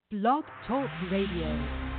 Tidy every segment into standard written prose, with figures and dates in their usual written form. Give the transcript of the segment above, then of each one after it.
Blog Talk Radio.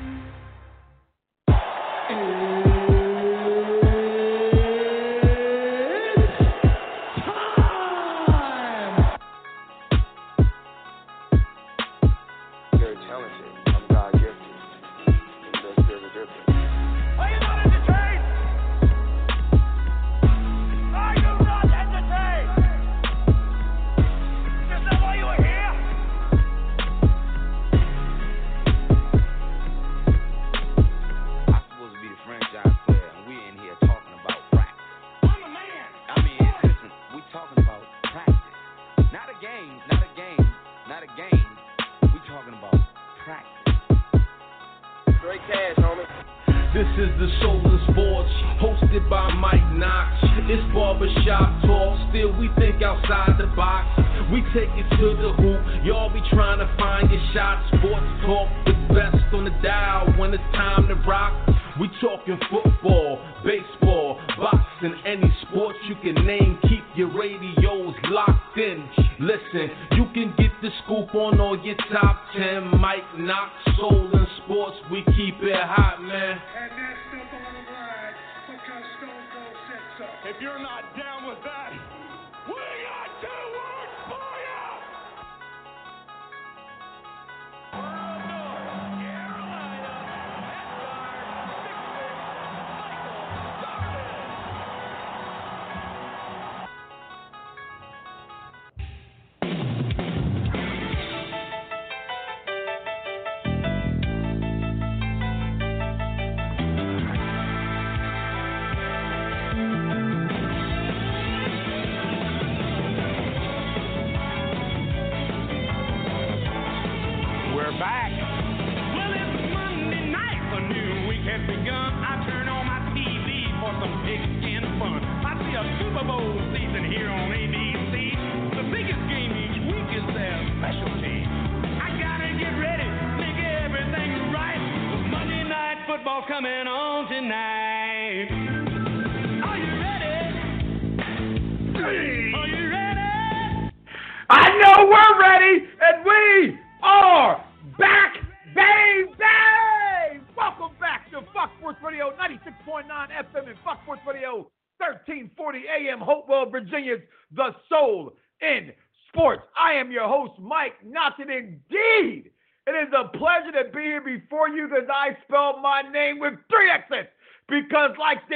Indeed, it is a pleasure to be here before you as I spell my name with three X's because like the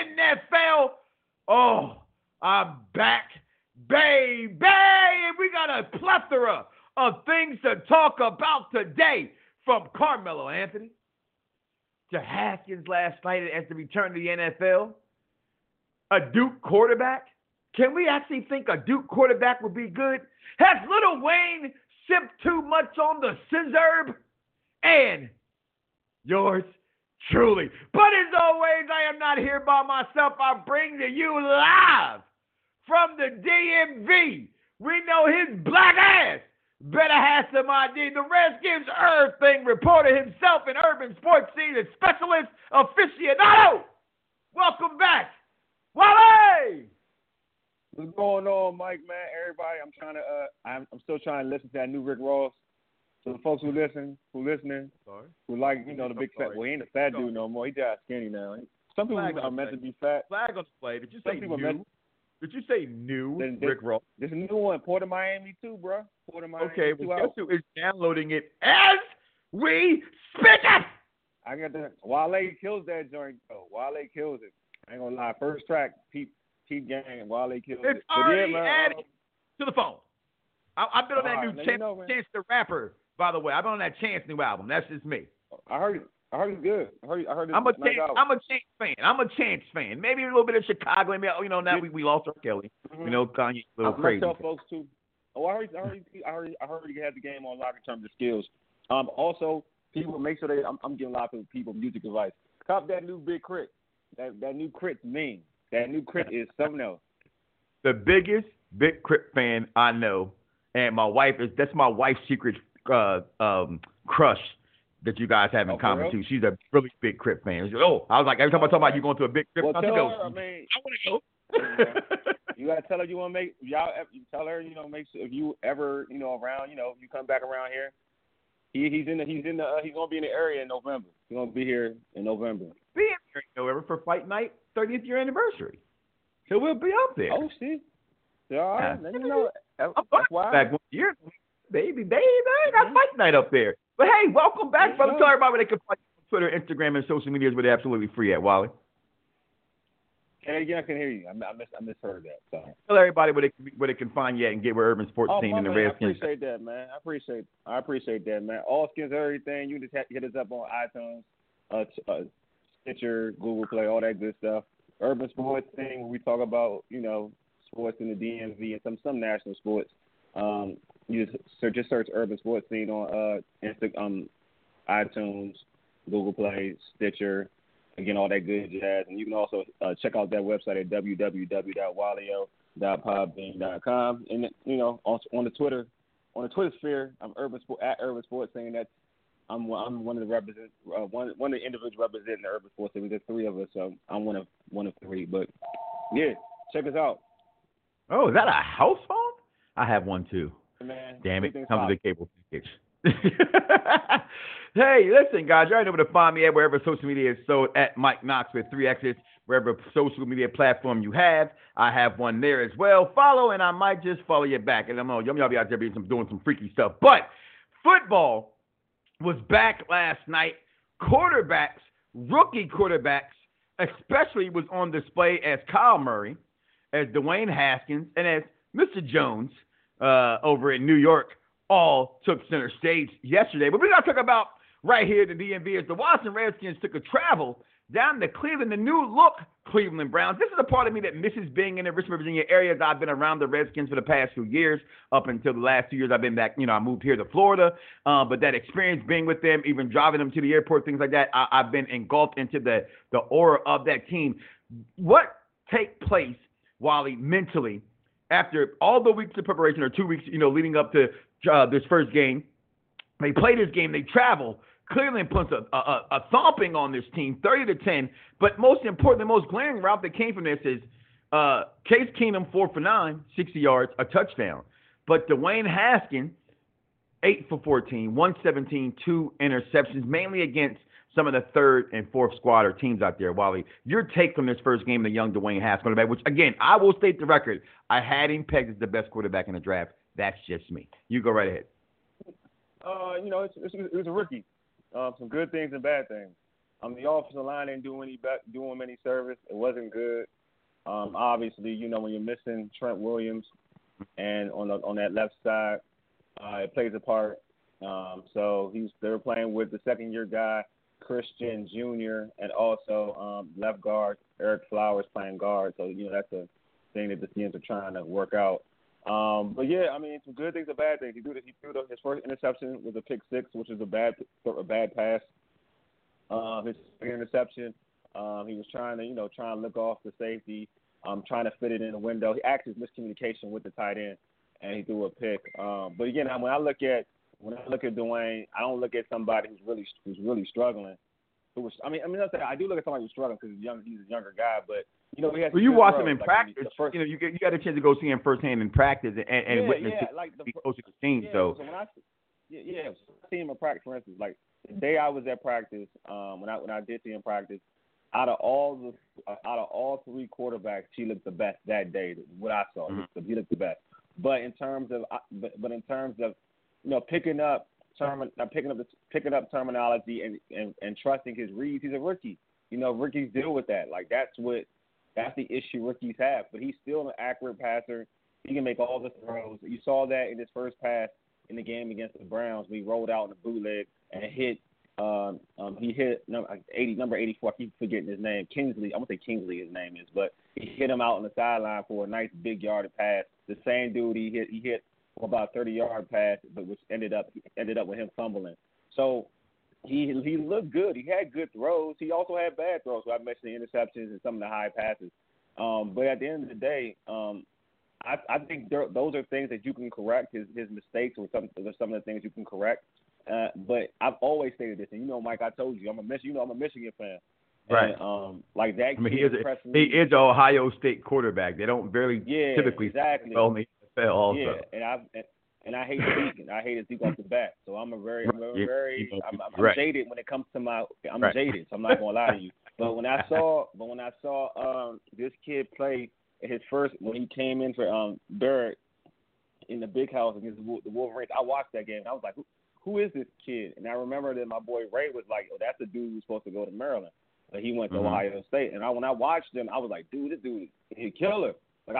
NFL, I'm back, baby, and we got a plethora of things to talk about today, from Carmelo Anthony to Haskins last night as the return to the NFL, a Duke quarterback. Can we actually think a Duke quarterback would be good? Has Lil Wayne sipped too much on the scissor? And yours truly. But as always, I am not here by myself. I bring to you live from the DMV. We know his black ass better have some ID. The Redskins Irv thing reporter himself, an urban sports scene specialist aficionado. Welcome back, Wale. What's going on, Mike, man? Everybody, I'm still trying to listen to that new Rick Ross. So the folks who listening, who like, the big fat, well, he ain't a fat dude no more. He got skinny now. Some people are meant to be fat. Flag on the play. Did you say new? Did you say new Rick Ross? There's a new one, Port of Miami too, bro. Port of Miami. Okay, well, guess who is downloading it as we speak it? I got that. Wale kills that joint, though. Wale kills it. I ain't gonna lie. First track, Pete Gang, Wale kills it. It's already added to the phone. I've been on that new Chance the Rapper, by the way. I've been on that Chance new album. That's just me. I heard it. I heard it's good. I heard it's I'm a Chance fan. Maybe a little bit of Chicago. Maybe, now we lost our Kelly. Mm-hmm. Kanye a little crazy. I tell folks too. Oh, I heard you had the game on lock in terms of skills. Also, people make sure I'm giving a lot of people music advice. Cop that new Big Crit. That new Crit's mean. That new Crit is something else. The biggest Big Crit fan I know, and that's my wife's secret crush that you guys have in common too. She's a really big Crit fan. I was like, every time I talk about you going to a big Crit, well, I want to go. You gotta tell her you want to make y'all. Tell her make sure if you ever around if you come back around here, He's gonna be in the area in November. He's gonna be here in November. Be here in November for Fight Night 30th year anniversary. So we'll be up there. Oh, see. All right, let me know. I'm back 1 year, baby. They got Fight Night up there. But hey, welcome back, brother. Tell everybody where they can find you on Twitter, Instagram, and social medias where they're absolutely free at, Wally. Hey, again, I can hear you. I misheard that. Sorry. Tell everybody where they can find you at and get where Urban Sports Team and the Redskins. I appreciate that, man. I appreciate that, man. All skins, everything. You just hit us up on iTunes, Stitcher, Google Play, all that good stuff. Urban Sports Team, where we talk about, sports in the DMV and some national sports. You just search Urban Sports Team on iTunes, Google Play, Stitcher. Again, all that good jazz. And you can also check out that website at www.walio.podbean.com. And, on the Twitter sphere, I'm Urban Sports saying that I'm one of the one of the individuals representing the Urban Sports Team. There's three of us, so I'm one of three. But, yeah, check us out. Oh, is that a house phone? I have one, too. Man, damn it. Comes with a cable package. Hey, listen, guys, you already know where to find me at wherever social media is sold at Mike Knox with 3 X's, wherever social media platform you have. I have one there as well. Follow, and I might just follow you back. And I know y'all be out there doing some freaky stuff. But football was back last night. Rookie quarterbacks, especially was on display as Kyle Murray, as Dwayne Haskins, and as Mr. Jones over in New York all took center stage yesterday. But we're going to talk about right here at the DMV as the Washington Redskins took a travel down to Cleveland, the new look Cleveland Browns. This is a part of me that misses being in the Richmond, Virginia area. As I've been around the Redskins for the past few years. Up until the last 2 years, I've been back. I moved here to Florida. But that experience being with them, even driving them to the airport, things like that, I've been engulfed into the aura of that team. What take place, Wally, mentally, after all the weeks of preparation, or 2 weeks, leading up to this first game? They play this game. They travel. Cleveland puts a thumping on this team, 30-10. But most important, the most glaring route that came from this is Case Keenum 4 for 9, 60 yards, a touchdown. But Dwayne Haskins 8 for 14, 117, 2 interceptions, mainly against some of the third and fourth squad or teams out there. Wally, your take from this first game, the young Dwayne Haskins quarterback, which again I will state the record, I had him pegged as the best quarterback in the draft. That's just me. You go right ahead. It was a rookie. Some good things and bad things. The offensive line didn't do him any service. It wasn't good. Obviously, when you're missing Trent Williams and on that left side, it plays a part. So they were playing with the second-year guy, Christian Jr., and also left guard Eric Flowers playing guard. So that's a thing that the teams are trying to work out. But yeah, some good things and bad things. He threw his first interception was a pick six, which is a bad pass. His second interception, he was trying to look off the safety, trying to fit it in the window. He actually was miscommunication with the tight end, and he threw a pick. But again, when I look at Dwayne, I don't look at somebody who's really struggling. I do look at somebody who's struggling because he's a younger guy, but you watch him in practice. You got a chance to go see him firsthand in practice and witness the coaching team. So when I see him in practice, for instance, like the day I was at practice, when I did see him practice, out of all three quarterbacks, he looked the best that day. What I saw, he looked the best. But in terms of picking up terminology and trusting his reads, he's a rookie. Rookies deal with that. Like that's the issue rookies have. But he's still an accurate passer. He can make all the throws. You saw that in his first pass in the game against the Browns. We rolled out in the bootleg and hit. He hit number 84. I keep forgetting his name. Kingsley. I won't say Kingsley his name is, but he hit him out on the sideline for a nice big yardage pass. The same dude he hit for about a 30-yard pass, but which ended up with him fumbling. So he looked good. He had good throws. He also had bad throws. So I mentioned the interceptions and some of the high passes. But at the end of the day, I think those are things that you can correct. His mistakes or some of the things you can correct. But I've always stated this, and Mike, I told you I'm a Michigan fan. Right. And, like that. He is an Ohio State quarterback. They don't typically exactly. only NFL also. Yeah, And I hate Zeke. I hated Zeke off the bat. So I'm I'm jaded when it comes to I'm jaded. So I'm not gonna lie to you. But when I saw this kid play his first when he came in for Barrett in the big house against the Wolverines, I watched that game. I was like, who is this kid? And I remember that my boy Ray was like, oh, that's the dude who's supposed to go to Maryland. But he went to Ohio State. And when I watched him, I was like, dude, this dude is a killer. Like I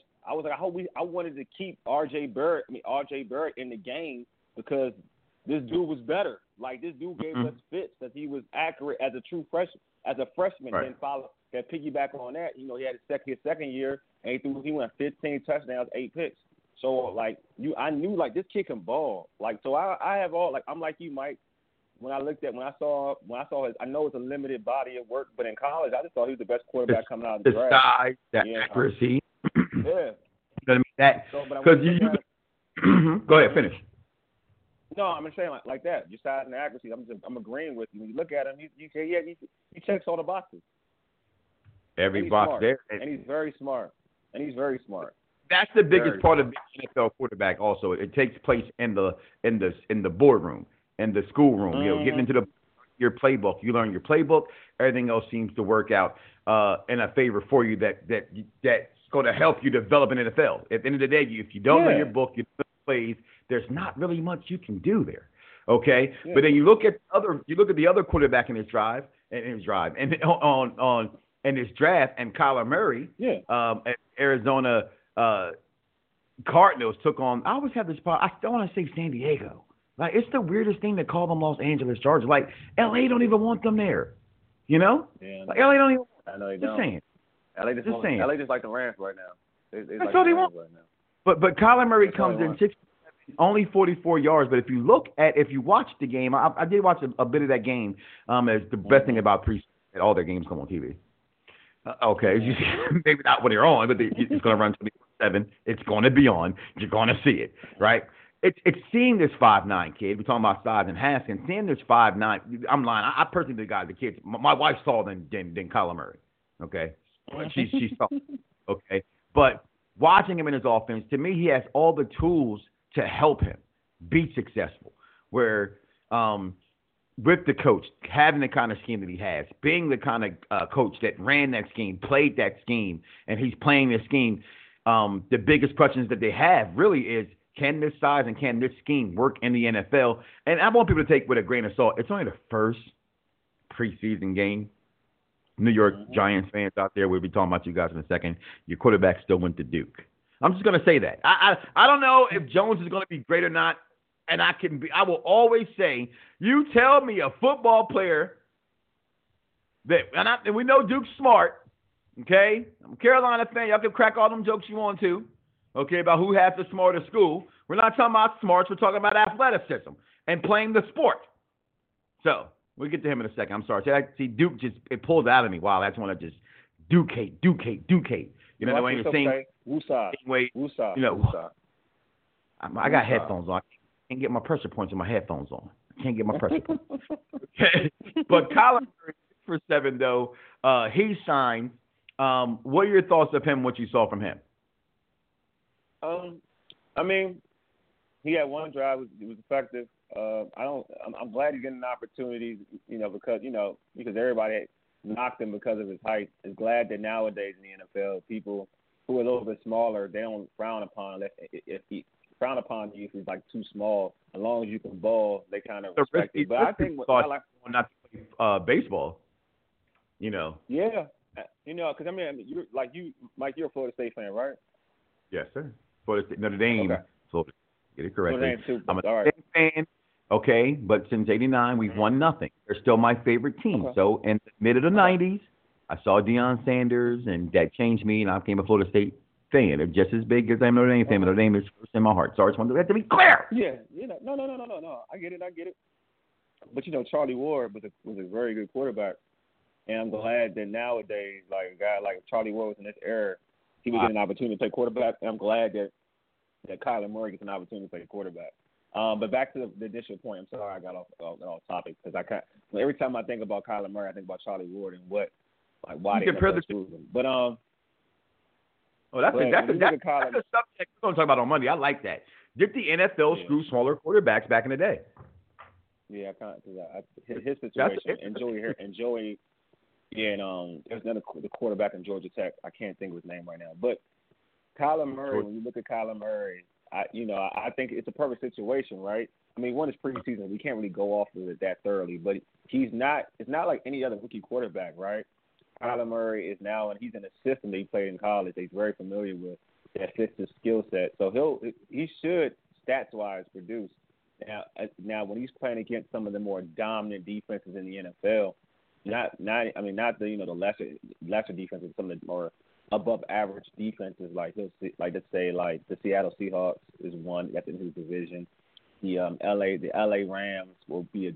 wanted to keep R.J. Barrett in the game because this dude was better. Like this dude gave us fits that he was accurate as a true freshman, Right. Then that piggyback on that. You know, he had his second year and he went 15 touchdowns, 8 picks. So like I knew like this kid can ball. Like so I have all like I'm like you, Mike. When I saw his, I know it's a limited body of work, but in college I just thought he was the best quarterback coming out of the draft. The size, the accuracy. Yeah. You know what I mean? That because go ahead, finish. No, I'm saying like that. Your size and accuracy. I'm agreeing with you. When you look at him, you say he checks all the boxes. Every box there, and he's very smart. That's the biggest part of being an NFL quarterback. Also, it takes place in the boardroom, in the schoolroom. You know, getting into your playbook. You learn your playbook. Everything else seems to work out in a favor for you. That's going to help you develop an NFL. At the end of the day, if you don't know your book, you don't know plays. There's not really much you can do there. Okay, but then you look at the other quarterback in his draft, and in his draft, and Kyler Murray, at Arizona. Cardinals took on. I always have this problem. I don't want to say San Diego. Like it's the weirdest thing to call them Los Angeles Chargers. Like LA don't even want them there. You know? Yeah. Like LA don't even. I know they don't. Saying. LA just like the Rams right now. That's all they want. Right now. But Kyler Murray comes in 6, only 44 yards. But if you watch the game, I did watch a bit of that game. As the best thing about preseason, all their games come on TV. Okay, maybe not when they're on, but it's going to run 24/7. It's going to be on. You're going to see it, right? It's seeing this 5'9" kid. We're talking about size and Haskins. Seeing this 5'9", I'm lying. I personally the kids. My wife's taller than Kyler Murray. Okay, she's tall. Okay, but watching him in his offense, to me, he has all the tools to help him be successful. Where with the coach, having the kind of scheme that he has, being the kind of coach that ran that scheme, played that scheme, and he's playing this scheme, the biggest questions that they have really is, can this size and can this scheme work in the NFL? And I want people to take with a grain of salt. It's only the first preseason game. New York Giants fans out there, we'll be talking about you guys in a second. Your quarterback still went to Duke. I'm just going to say that. I don't know if Jones is going to be great or not. And I will always say, you tell me a football player and we know Duke's smart, okay? I'm a Carolina fan. Y'all can crack all them jokes you want to, okay, about who has the smartest school. We're not talking about smarts. We're talking about athleticism and playing the sport. So we'll get to him in a second. I'm sorry. See, Duke it pulled out of me. Wow, I just want to just Duke-ate. You know the way you're saying? Woosah. You know, I got headphones on. I can't get my pressure points in my headphones on. I can't get my pressure points. But Kyler Murray, 6'7", though, he signed. What are your thoughts of him, what you saw from him? I mean, he had one drive. It was effective. I'm glad he's getting an opportunity, because everybody knocked him because of his height. Is glad that nowadays in the NFL, people who are a little bit smaller, they don't frown upon if he frown upon you if he's like too small. As long as you can ball, they kind of respect you. But I think not to play baseball, you know. Yeah, because I mean, you're Mike, you're a Florida State fan, right? Yes, sir. Florida State, Notre Dame. Okay. Florida, get it correctly. I'm a Notre Dame fan. Okay, but since '89, we've won nothing. They're still my favorite team. Okay. So in the mid of the '90s, I saw Deion Sanders, and that changed me, and I became a Florida State fan. They're just as big as I'm a Notre Dame fan, but Notre Dame is first in my heart. So I just wanted that to be clear. Yeah, no. I get it. But Charlie Ward was a very good quarterback, and I'm glad that nowadays, like a guy like Charlie Ward was in this era, he was getting an opportunity to play quarterback, and I'm glad that Kyler Murray gets an opportunity to play quarterback. But back to the initial point. I'm sorry I got off topic because every time I think about Kyler Murray, I think about Charlie Ward and why they compare the two of them. But that's a subject we're going to talk about on Monday. I like that. Did the NFL screw smaller quarterbacks back in the day? Yeah, his situation. Joey, and there's another the quarterback in Georgia Tech. I can't think of his name right now, but Kyler Murray. When you look at Kyler Murray, I think it's a perfect situation, right? I mean, one is preseason. We can't really go off of it that thoroughly, but he's not. It's not like any other rookie quarterback, right? Kyler Murray is now, and he's in a system that he played in college that he's very familiar with that fits his skill set. So he should stats-wise produce. Now when he's playing against some of the more dominant defenses in the NFL, not the lesser defenses, some of the more above average defenses like let's say the Seattle Seahawks is one that's in his division. The LA Rams will be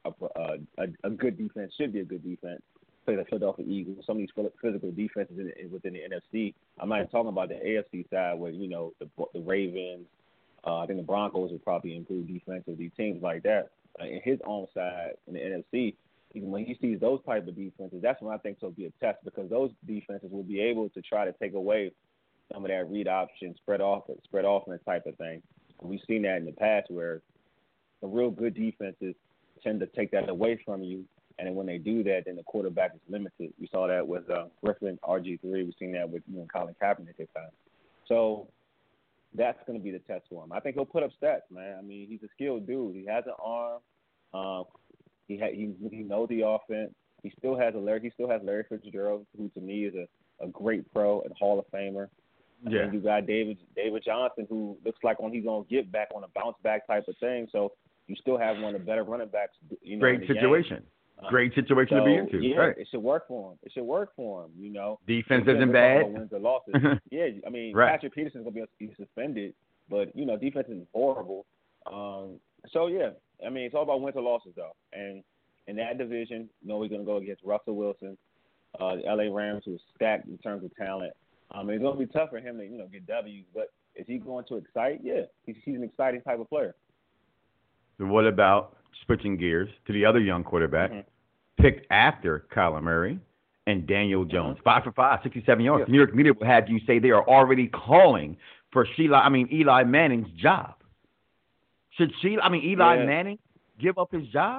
a good defense, should be a good defense. Play the Philadelphia Eagles, some of these physical defenses within the NFC. I'm not even talking about the AFC side where the Ravens. I think the Broncos will probably improve defensively. Teams like that. In his own side in the NFC, when he sees those type of defenses, that's when I think it'll be a test because those defenses will be able to try to take away some of that read option, spread offense type of thing. We've seen that in the past where the real good defenses tend to take that away from you, and then when they do that, then the quarterback is limited. We saw that with Griffin, RG3. We've seen that with Colin Kaepernick at times. So that's going to be the test for him. I think he'll put up stats, man. I mean, he's a skilled dude. He has an arm. He knows the offense. He still has Larry Fitzgerald, who to me is a great pro and Hall of Famer. Yeah. And you got David Johnson, who looks like he's going to get back on a bounce back type of thing. So you still have one of the better running backs. Great situation. Great situation to be into. Yeah, right. It should work for him. Defense isn't bad. Wins or losses. Yeah, I mean, right. Patrick Peterson's going to be suspended, but, defense is horrible. So, yeah, I mean, it's all about wins or losses, though. And in that division, we're going to go against Russell Wilson, the L.A. Rams, who are stacked in terms of talent. It's going to be tough for him to, get W's, but is he going to excite? Yeah, he's an exciting type of player. So what about switching gears to the other young quarterback, picked after Kyler Murray and Daniel Jones? 5 for 5, 67 yards. Yeah. New York media will have you say they are already calling for Eli Manning's job. Should Eli Manning give up his job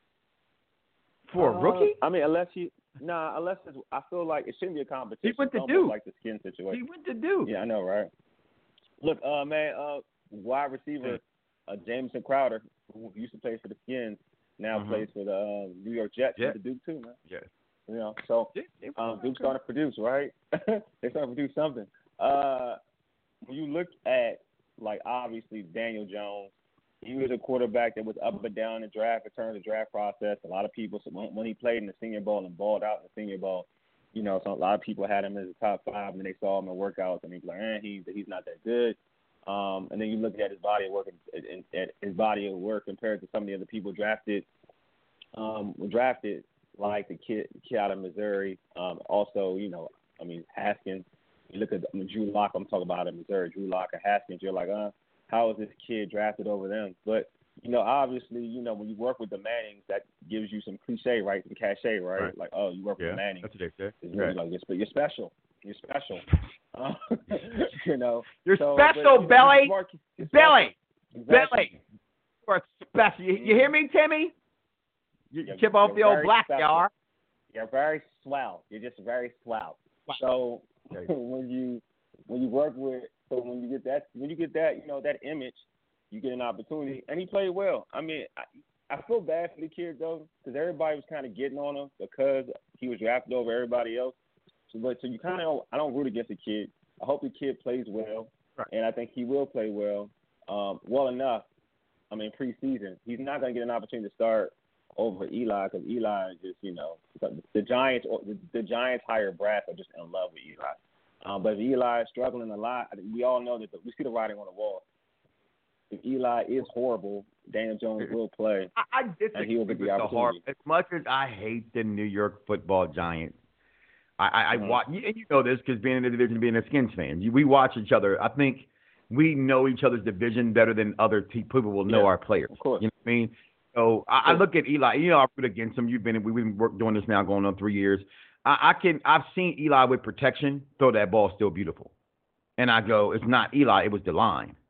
for a rookie? I mean, unless I feel like it shouldn't be a competition. He went to Duke. Like the skin situation. He went to Duke. Yeah, I know, right? Look, wide receiver Jameson Crowder, who used to play for the Skins, now plays for the New York Jets. Went to Duke too, man. Yeah. So Duke's starting to produce, right? They're starting to produce something. When you look at, obviously Daniel Jones, he was a quarterback that was up and down in the draft in terms of the draft process. A lot of people, when he played in the Senior Bowl and balled out in the Senior Bowl, so a lot of people had him as a top 5, and they saw him in workouts, and he's like, he's not that good. And then you look at his body of work and his body of work compared to some of the other people drafted, like the kid out of Missouri. Also, Haskins. You look at Drew Lock. I'm talking about in Missouri, Drew Lock and Haskins. You're like, how is this kid drafted over them? But obviously, when you work with the Mannings, that gives you some cachet, right? Some cachet, right? Like, you work with the Mannings. That's what they say. It's really like you're special. You're special. You're special, Belly. Belly. Belly. You're special. You hear me, Timmy? You chip off the old black, y'all. You're very swell. You're just very swell. Wow. So when you work with, when you get that, that image, you get an opportunity, and he played well. I mean, I feel bad for the kid though, because everybody was kind of getting on him because he was drafted over everybody else. So you kind of, I don't root against the kid. I hope the kid plays well, and I think he will play well, well enough. I mean, preseason, he's not going to get an opportunity to start over Eli because Eli is just, the Giants higher brass are just in love with Eli. But if Eli is struggling a lot, we all know that we see the writing on the wall. If Eli is horrible, Daniel Jones will play, and he will get the opportunity. As much as I hate the New York Football Giants, I watch, and you know this because being in the division, being a Skins fan, we watch each other. I think we know each other's division better than other people will know our players. Of course. You know what I mean? So I look at Eli. I root against him. We've been doing this now going on 3 years. I've seen Eli with protection throw that ball still beautiful, and I go, it's not Eli, it was the line.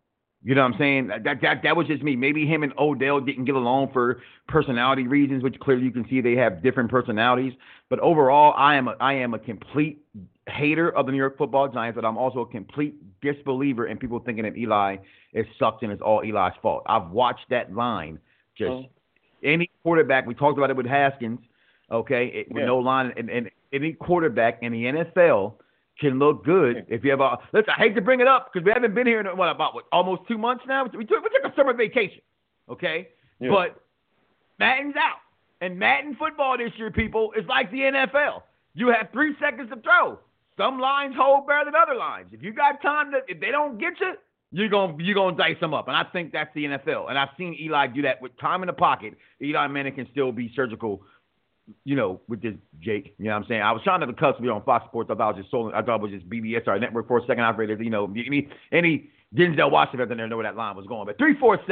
You know what I'm saying? That was just me. Maybe him and Odell didn't get along for personality reasons, which clearly you can see they have different personalities. But overall, I am a complete hater of the New York Football Giants, but I'm also a complete disbeliever in people thinking that Eli is sucked and it's all Eli's fault. I've watched that line just any quarterback. We talked about it with Haskins, okay, with no line, and any quarterback in the NFL can look good if you have a. Listen, I hate to bring it up because we haven't been here in almost 2 months now. We took a summer vacation, okay? Yeah. But Madden's out, and Madden football this year, people, is like the NFL. You have 3 seconds to throw. Some lines hold better than other lines. If you got time if they don't get you, you're gonna dice them up. And I think that's the NFL. And I've seen Eli do that with time in the pocket. Eli Manning can still be surgical. With this Jake, you know what I'm saying? I was trying to cuss me on Fox Sports. I thought it was just BBS or network for a second. Operator, any Denzel Washington out there know where that line was going. But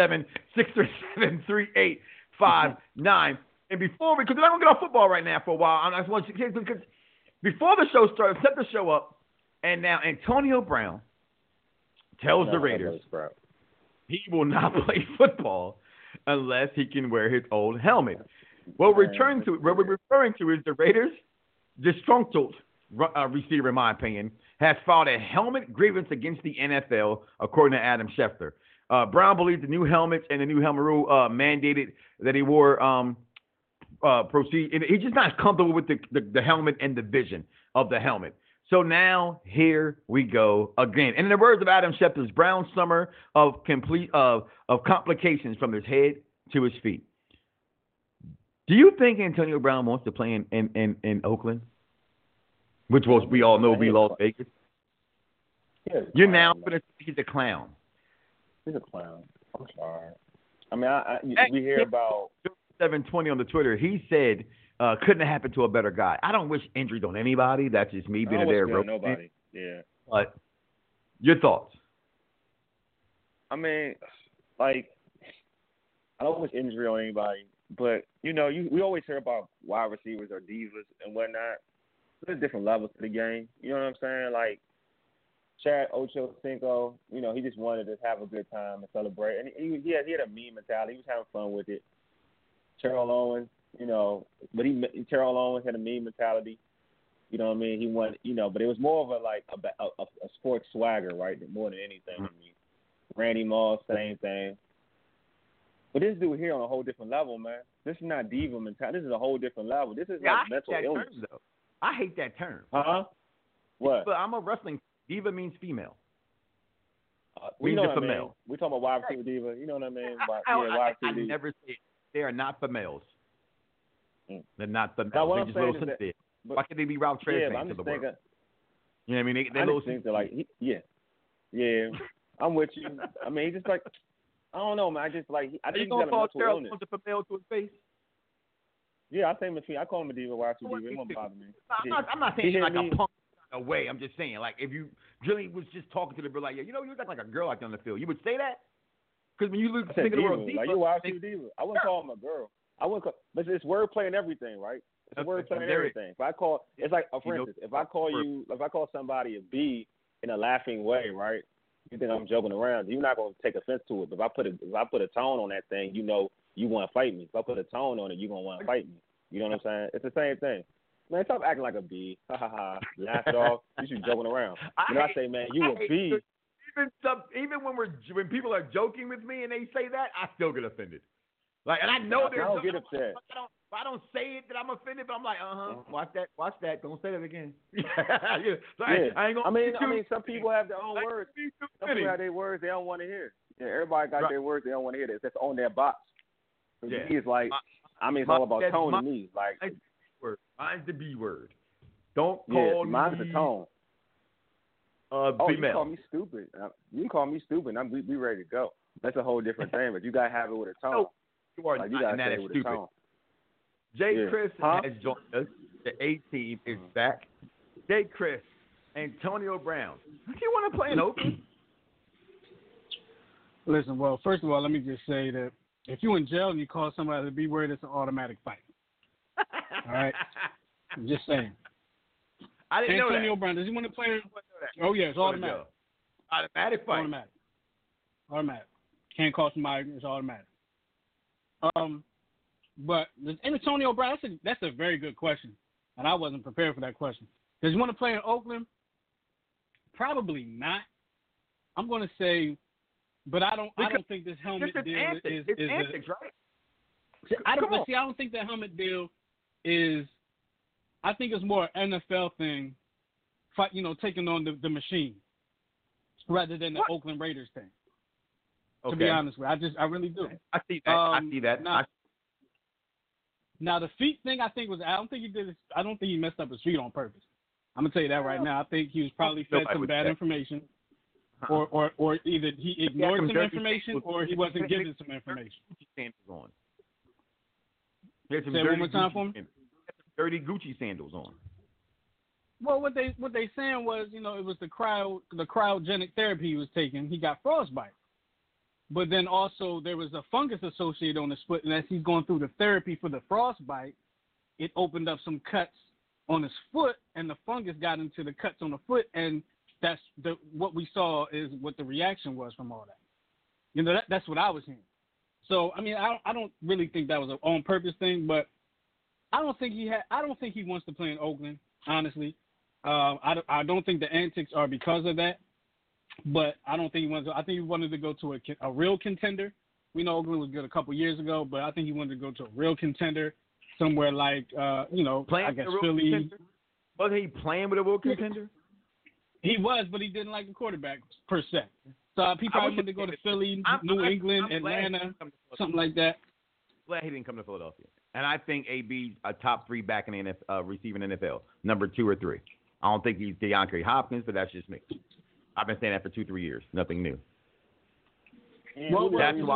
347-637-3859. And before because I'm gonna get off football right now for a while. I just want to because before the show started, set the show up, and now Antonio Brown tells the Raiders he will not play football unless he can wear his old helmet. What we're referring to is the Raiders' disgruntled receiver, in my opinion, has filed a helmet grievance against the NFL, according to Adam Schefter. Brown believes the new helmets and the new helmet rule mandated that he wore proceed. And he's just not comfortable with the helmet and the vision of the helmet. So now here we go again. And in the words of Adam Schefter's Brown summer of complications from his head to his feet. Do you think Antonio Brown wants to play in Oakland, which we all know be Las Vegas? You're now going to think he's a clown. He's a clown. I'm sorry. I mean, we hear about 720 on the Twitter. He said couldn't have happened to a better guy. I don't wish injuries on anybody. That's just me being there. Nobody. Yeah. But your thoughts? I mean, I don't wish injury on anybody. But, we always hear about wide receivers or divas and whatnot. There's different levels to the game. You know what I'm saying? Like, Chad Ochocinco, he just wanted to have a good time and celebrate. And he had a mean mentality. He was having fun with it. Terrell Owens, Terrell Owens had a mean mentality. You know what I mean? He wanted, but it was more of a sports swagger, right, more than anything. I mean, Randy Moss, same thing. But this dude here on a whole different level, man. This is not diva mentality. This is a whole different level. This is mental illness. Term, though. I hate that term. Uh-huh. What? But I'm a wrestling. Diva means female. We know what I mean. We're talking about wide receiver diva. You know what I mean? I never say it. They are not females. They're not females. Now, they're just little sensitive. Why can't they be Ralph Tresvant to the world? You know what I mean? They're little sensitive. Yeah. I'm with you. I mean, he's just like. I don't know, man. I think he's got a mental illness. To female to his face? Yeah, I call him a diva, wide receiver diva. It won't bother me. I'm not saying like a punk way. I'm just saying, like, if you really was just talking to the girl, you look like a girl out there on the field, you would say that? Because when you look at the world diva, you're wide receiver diva. I wouldn't call him a girl. But it's wordplay and everything, right? It's wordplay and everything. If I call, it's like, for instance, if I call somebody a B in a laughing way, right? You think I'm joking around? You're not gonna take offense to it. But if I put a tone on that thing, you want to fight me. If I put a tone on it, you're gonna want to fight me. You know what I'm saying? It's the same thing. Man, stop acting like a B. Ha ha ha. Laugh it off. You should be joking around. I say, man, you a B. Even when people are joking with me and they say that, I still get offended. And I know they're. I don't get upset. I don't say it that I'm offended, but I'm like, watch that. Don't say that again. I ain't gonna. I mean, some people have their own words. Some people have their words they don't want to hear. Yeah, everybody got their words they don't want to hear. That's on their box. So it's like, it's all about tone to me. Mine's the B word. Don't call me. Mine's the tone. Female. You can call me stupid. You can call me stupid. We ready to go. That's a whole different thing. But you gotta have it with a tone. You are not that stupid. Jay Chris has joined us. The A-team is back. Jay Chris, Antonio Brown. Do you want to play in Oakland? Listen, well, first of all, let me just say that if you're in jail and you call somebody to be word, it's an automatic fight. All right? I'm just saying. I didn't know that. Antonio Brown, does he want to play? Oh, yeah, it's automatic. Automatic fight. Automatic. Automatic. Can't call somebody, it's automatic. But Antonio Brown, that's a very good question. And I wasn't prepared for that question. Does he want to play in Oakland? Probably not. I'm going to say, but I don't think this helmet deal is antics, right? I don't think that helmet deal is. I think it's more an NFL thing, taking on the machine rather than the Oakland Raiders thing. Okay. To be honest with you, I really do. I see that. Now the feet thing, I don't think he messed up his feet on purpose. I'm gonna tell you that right now. I think he was probably fed some bad information, or either he ignored some information, or he wasn't given some information. Sandals on. Say it one more time for me. Dirty Gucci sandals on. Well, what they saying was, it was the cryogenic therapy he was taking. He got frostbite, but then also there was a fungus associated on his foot, and as he's going through the therapy for the frostbite, it opened up some cuts on his foot, and the fungus got into the cuts on the foot, and that's what we saw is what the reaction was from all that. That's what I was hearing. So I mean, I don't really think that was an on purpose thing, but I don't think he wants to play in Oakland, honestly. I don't think the antics are because of that, but I don't think he wants to. I think he wanted to go to a real contender. We know Oakland was good a couple years ago, but I think he wanted to go to a real contender, somewhere like I guess Philly. Contender? Wasn't he playing with a real contender? He was, but he didn't like the quarterback per se. So he probably wanted to go to Philly, New England, Atlanta, something like that. Glad he didn't come to Philadelphia. And I think AB's a top 3 back in the NFL, receiving NFL, number 2 or 3. I don't think he's DeAndre Hopkins, but that's just me. I've been saying that for 2-3 years. Nothing new. That's who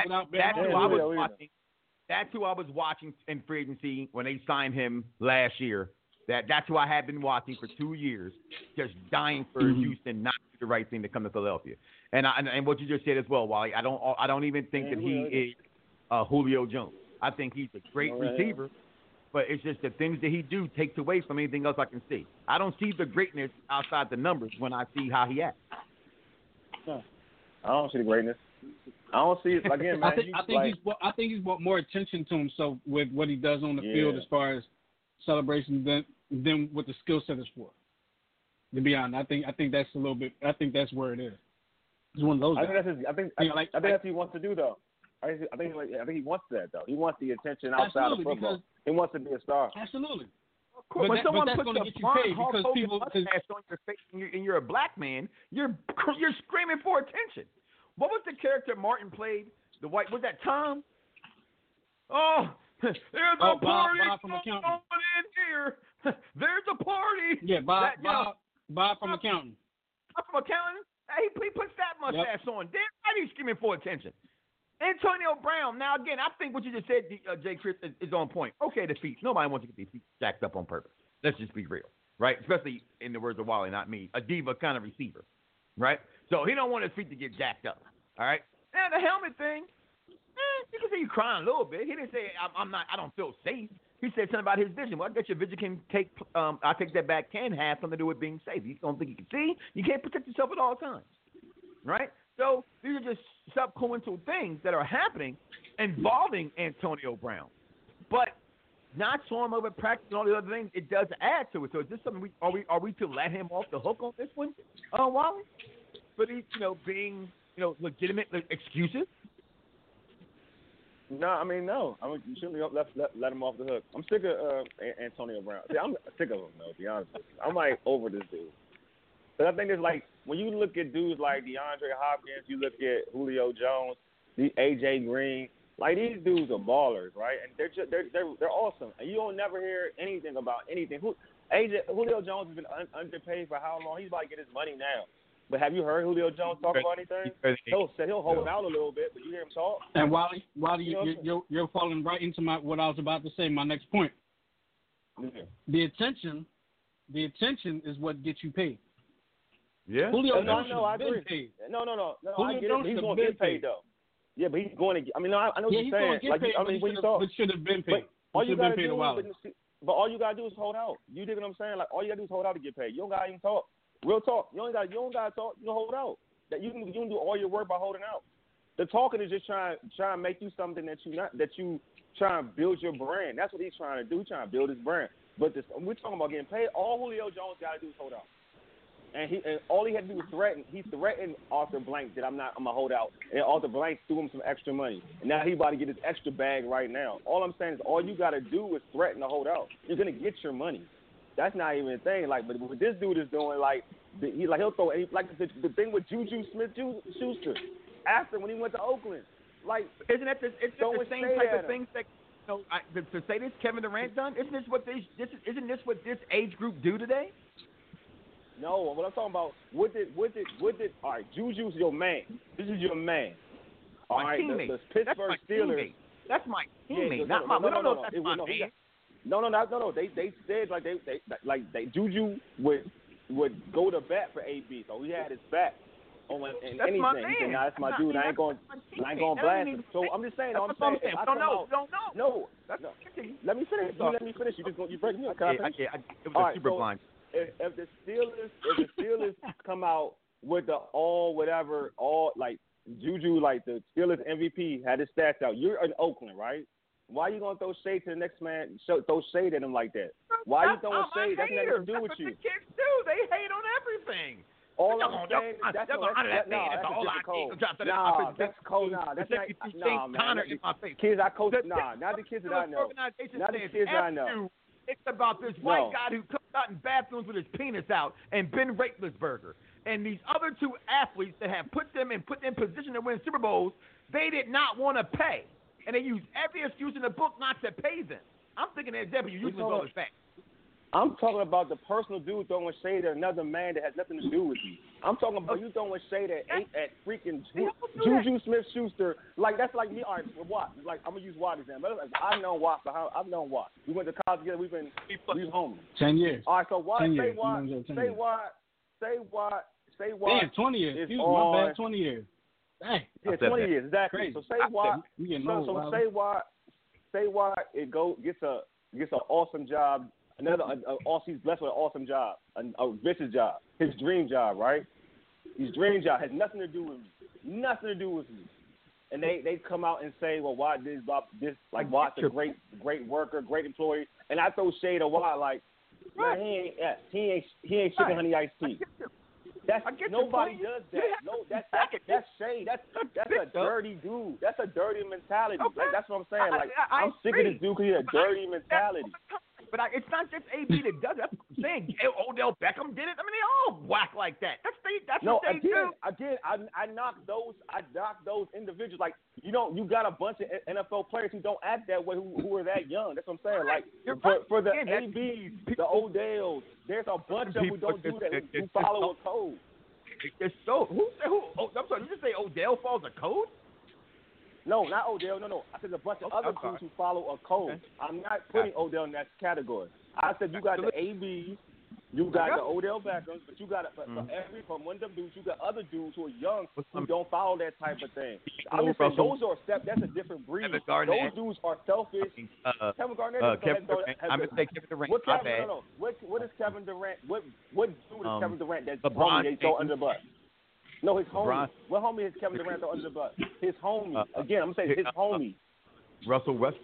I was watching in free agency when they signed him last year. That's who I had been watching for 2 years, just dying for Houston not to do the right thing to come to Philadelphia. And what you just said as well, Wally. I don't even think that he is Julio Jones. I think he's a great receiver, but it's just the things that he do takes away from anything else I can see. I don't see the greatness outside the numbers when I see how he acts. No, I don't see the greatness. I don't see it again, man. I think he's brought more attention to himself with what he does on the field as far as celebration than what the skill set is for. To be honest, I think that's a little bit. I think that's where it is. He's one of those. I think that's what he wants to do, though. I think he wants that, though. He wants the attention outside of football. He wants to be a star. Absolutely. Of course, when someone puts a get you paid because people mustache on your face and you're a black man, you're screaming for attention. What was the character Martin played? The white, was that Tom? Oh, there's a party going in here. There's a party. Yeah, Bob from accounting. Bob from accounting? Hey, he puts that mustache on. Damn right he's screaming for attention. Antonio Brown. Now, again, I think what you just said, Jay Chris, is on point. Okay, the feet. Nobody wants to get their feet jacked up on purpose. Let's just be real, right? Especially in the words of Wally, not me, a diva kind of receiver, right? So he don't want his feet to get jacked up, all right? Now, the helmet thing, you can see you crying a little bit. He didn't say, I don't feel safe. He said something about his vision. Well, I guess your vision can I take that back, can have something to do with being safe. You don't think you can see, you can't protect yourself at all times, right? So these are just subcoincidental things that are happening involving Antonio Brown. But not showing him over practice and all the other things, it does add to it. So is this something are we to let him off the hook on this one, Wally? For these, being, legitimate excuses? No, I mean, no. You shouldn't let him off the hook. I'm sick of Antonio Brown. See, I'm sick of him, though, to be honest with you. I'm, over this dude. But I think it's when you look at dudes like DeAndre Hopkins, you look at Julio Jones, the A.J. Green, these dudes are ballers, right? And they're awesome. And you don't never hear anything about anything. Julio Jones has been underpaid for how long? He's about to get his money now. But have you heard Julio Jones talk about anything? He'll hold out a little bit, but you hear him talk. And Wally, you're falling right into what I was about to say. My next point. Yeah. The attention is what gets you paid. Yeah. Julio Jones I agree. Paid. No, I get it. He's going to get paid, though. Yeah, but he's going to. I know what you're saying. He's going to get paid, when you talk, but should have been paid. All you got to do, but all you got to do is hold out. You dig what I'm saying? All you got to do is hold out to get paid. You don't got to even talk. Real talk. You don't got to talk. You hold out. That you can do all your work by holding out. The talking is just trying to make you something that you try and build your brand. That's what he's trying to do. He's trying to build his brand. But we're talking about getting paid. All Julio Jones got to do is hold out. And all he had to do was threaten. He threatened Arthur Blank that I'm gonna hold out. And Arthur Blank threw him some extra money. And now he's about to get his extra bag right now. All I'm saying is all you gotta do is threaten to hold out. You're gonna get your money. That's not even a thing. Like, but what this dude is doing, like, he'll throw the thing with Juju Smith-Schuster after when he went to Oakland. Like, isn't that the same type of things that to say this Kevin Durant done? Isn't this what this age group do today? No, what I'm talking about, what did all right, Juju's your man. This is your man. All right, the Pittsburgh Steelers. That's my teammate, not my. We don't know if that's my man. No. They said they Juju would go to bat for AB, so he had his back on anything. He said, "Nah, that's my dude. I ain't going blast him." So I'm just saying. Don't know. No. Let me finish. You break me up. It was super blind. If the Steelers come out with the Juju, like the Steelers MVP had his stats out, you're in Oakland, right? Why are you gonna throw shade to the next man? Throw shade at him like that? Why are you throwing shade? That's nothing to do with you. That's what the kids do. They hate on everything. All I'm saying, that's cold. Kids I coach. Not the kids that I know. Not the kids I know. It's about this white guy who comes out in bathrooms with his penis out and Ben Roethlisberger. And these other two athletes that have put them in position to win Super Bowls, they did not want to pay. And they use every excuse in the book not to pay them. I'm thinking that example you're using all the facts. I'm talking about the personal dude throwing shade at another man that has nothing to do with you. I'm talking about you throwing shade at freaking Juju Smith-Schuster. Like, that's like me. All right, Watt. Like, I'm going to use Watt example. I've known Watt. We went to college together. We've homies. 10 years. All right, so Watt, say Watt. Damn, 20 years. Excuse me, my bad, 20 years. Dang. Yeah, 20 years, exactly. Crazy. So say Watt. Say Watt. It gets an awesome job. He's blessed with an awesome job, a vicious job, his dream job, right? His dream job has nothing to do with me. And they come out and say, well, Watt this, like Watt's a great worker, great employee, and I throw shade at Watt like, man, he ain't chicken honey iced tea. Nobody does that. No, that's shade. That's a dirty dude. That's a dirty mentality. Okay. Like, that's what I'm saying. Like, I'm sick of this dude because he has a dirty mentality. But it's not just AB that does it. That's what I'm saying. Odell Beckham did it. I mean, they all whack like that. That's what they do. I knock those individuals. Like, you got a bunch of NFL players who don't act that way, who are that young. That's what I'm saying. Like, for the ABs, the Odells, there's a bunch of them who don't do that, who follow a code. It's so I'm sorry. Did you just say Odell follows a code? No, not Odell. No. I said a bunch of other dudes who follow a code. Okay. I'm not putting Odell in that category. I said you got the ABs, you got the Odell Beckhams, but you got from one of them dudes, you got other dudes who are young who don't follow that type of thing. I'm just saying that's a different breed. Those dudes are selfish. Kevin Garnett. I'm gonna say Kevin Durant. What is Kevin Durant? What dude is Kevin Durant that's homie they throw under the bus? No, his homie. What homie is Kevin Durant throw under the bus? His homie. Again, I'm saying his homie. Russell Westbrook.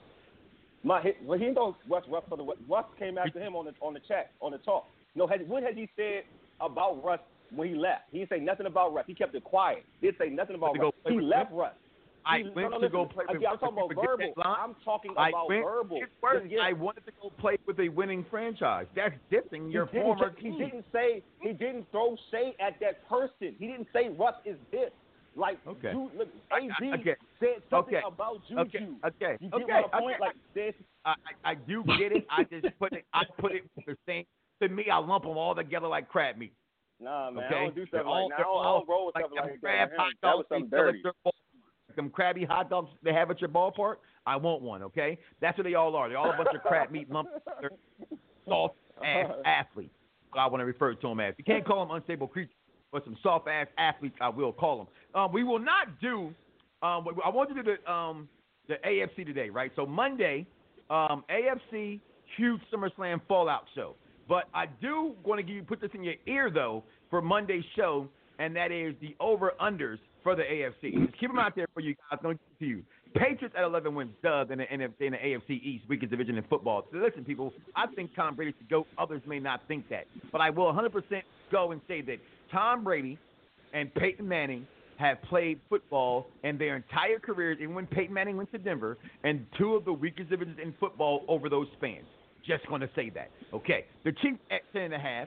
He didn't throw Russ for the Russ came after him on the chat, on the talk. No, what has he said about Russ when he left? He didn't say nothing about Russ. He kept it quiet. He didn't say nothing about Russ. He left Russ. I'm talking about verbal. I'm talking about verbal. I wanted to go play with a winning franchise. That's dissing your former team. He didn't throw shade at that person. He didn't say Russ is this. Like, AB said something about Juju. Okay. You get my point? Like this. I do get it. I put it the same. To me, I lump them all together like crab meat. Nah, man, I don't do stuff like that. I don't roll with stuff like that. That was something dirty. Them crabby hot dogs they have at your ballpark, I want one, okay? That's what they all are. They're all a bunch of crab meat lumps. They're soft-ass athletes. I want to refer to them as. You can't call them unstable creatures, but some soft-ass athletes I will call them. We will not do I want to do the AFC today, right? So Monday, AFC, huge SummerSlam Fallout show. But I do want to put this in your ear, though, for Monday's show. and that is the over-unders for the AFC. Just keep them out there for you guys. Don't get to you. Patriots at 11 wins dub in the AFC East, weakest division in football. So listen, people, I think Tom Brady should go. Others may not think that. But I will 100% go and say that Tom Brady and Peyton Manning have played football in their entire careers, even when Peyton Manning went to Denver, and two of the weakest divisions in football over those spans. Just going to say that. Okay. The Chiefs at 10.5.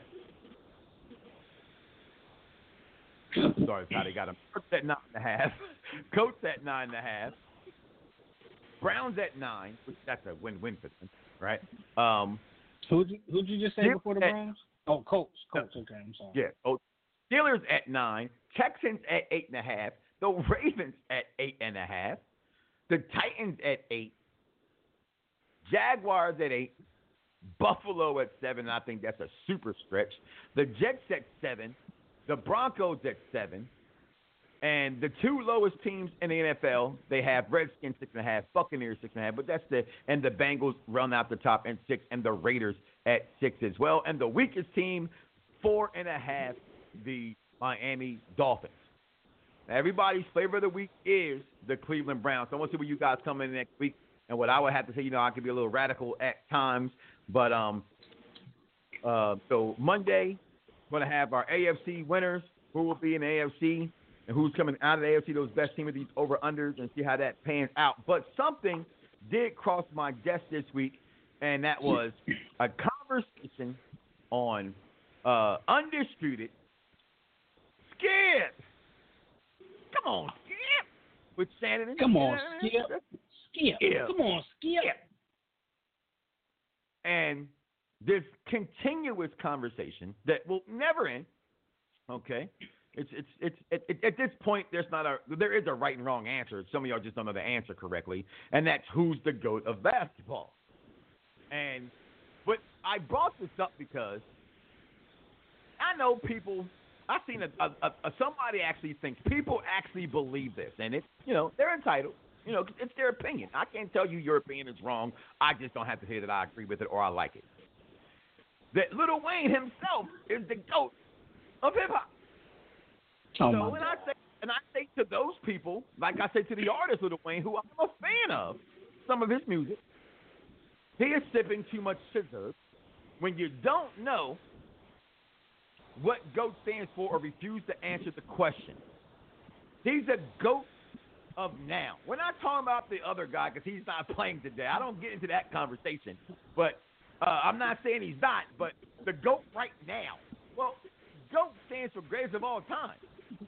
Sorry, Patty got him. Colts at 9.5. Colts at 9.5. Browns at 9, which that's a win-win for them, right? Who'd you just say before the Browns? Oh, Colts. Okay, I'm sorry. Yeah, Colts. Steelers at 9. Texans at 8.5. The Ravens at 8.5. The Titans at 8. Jaguars at 8. Buffalo at 7. I think that's a super stretch. The Jets at 7. The Broncos at 7. And the two lowest teams in the NFL, they have Redskins 6.5, Buccaneers 6.5, but that's the Bengals run out the top at 6, and the Raiders at 6 as well. And the weakest team, 4.5, the Miami Dolphins. Now, everybody's flavor of the week is the Cleveland Browns. So I want to see where you guys come in next week. And what I would have to say, I could be a little radical at times, but so Monday, we're going to have our AFC winners, who will be in the AFC, and who's coming out of the AFC, those best teams, these over-unders, and see how that pans out. But something did cross my desk this week, and that was a conversation on Undisputed. Skip! Come on, Skip! With Shannon. Come on, Skip. Skip. Come on, Skip. And this continuous conversation that will never end, okay? It's at this point there is a right and wrong answer. Some of y'all just don't know the answer correctly, and that's who's the GOAT of basketball. But I brought this up because I know people. I've seen somebody actually thinks people actually believe this, and it's they're entitled. It's their opinion. I can't tell you your opinion is wrong. I just don't have to say that I agree with it or I like it. That Lil Wayne himself is the GOAT of hip hop. Oh, so when I say to those people, like I say to the artist Lil Wayne, who I'm a fan of, some of his music, he is sipping too much scissors when you don't know what GOAT stands for or refuse to answer the question. He's a GOAT of now. We're not talking about the other guy because he's not playing today. I don't get into that conversation. But I'm not saying he's not, but the GOAT right now. Well, GOAT stands for greatest of all time.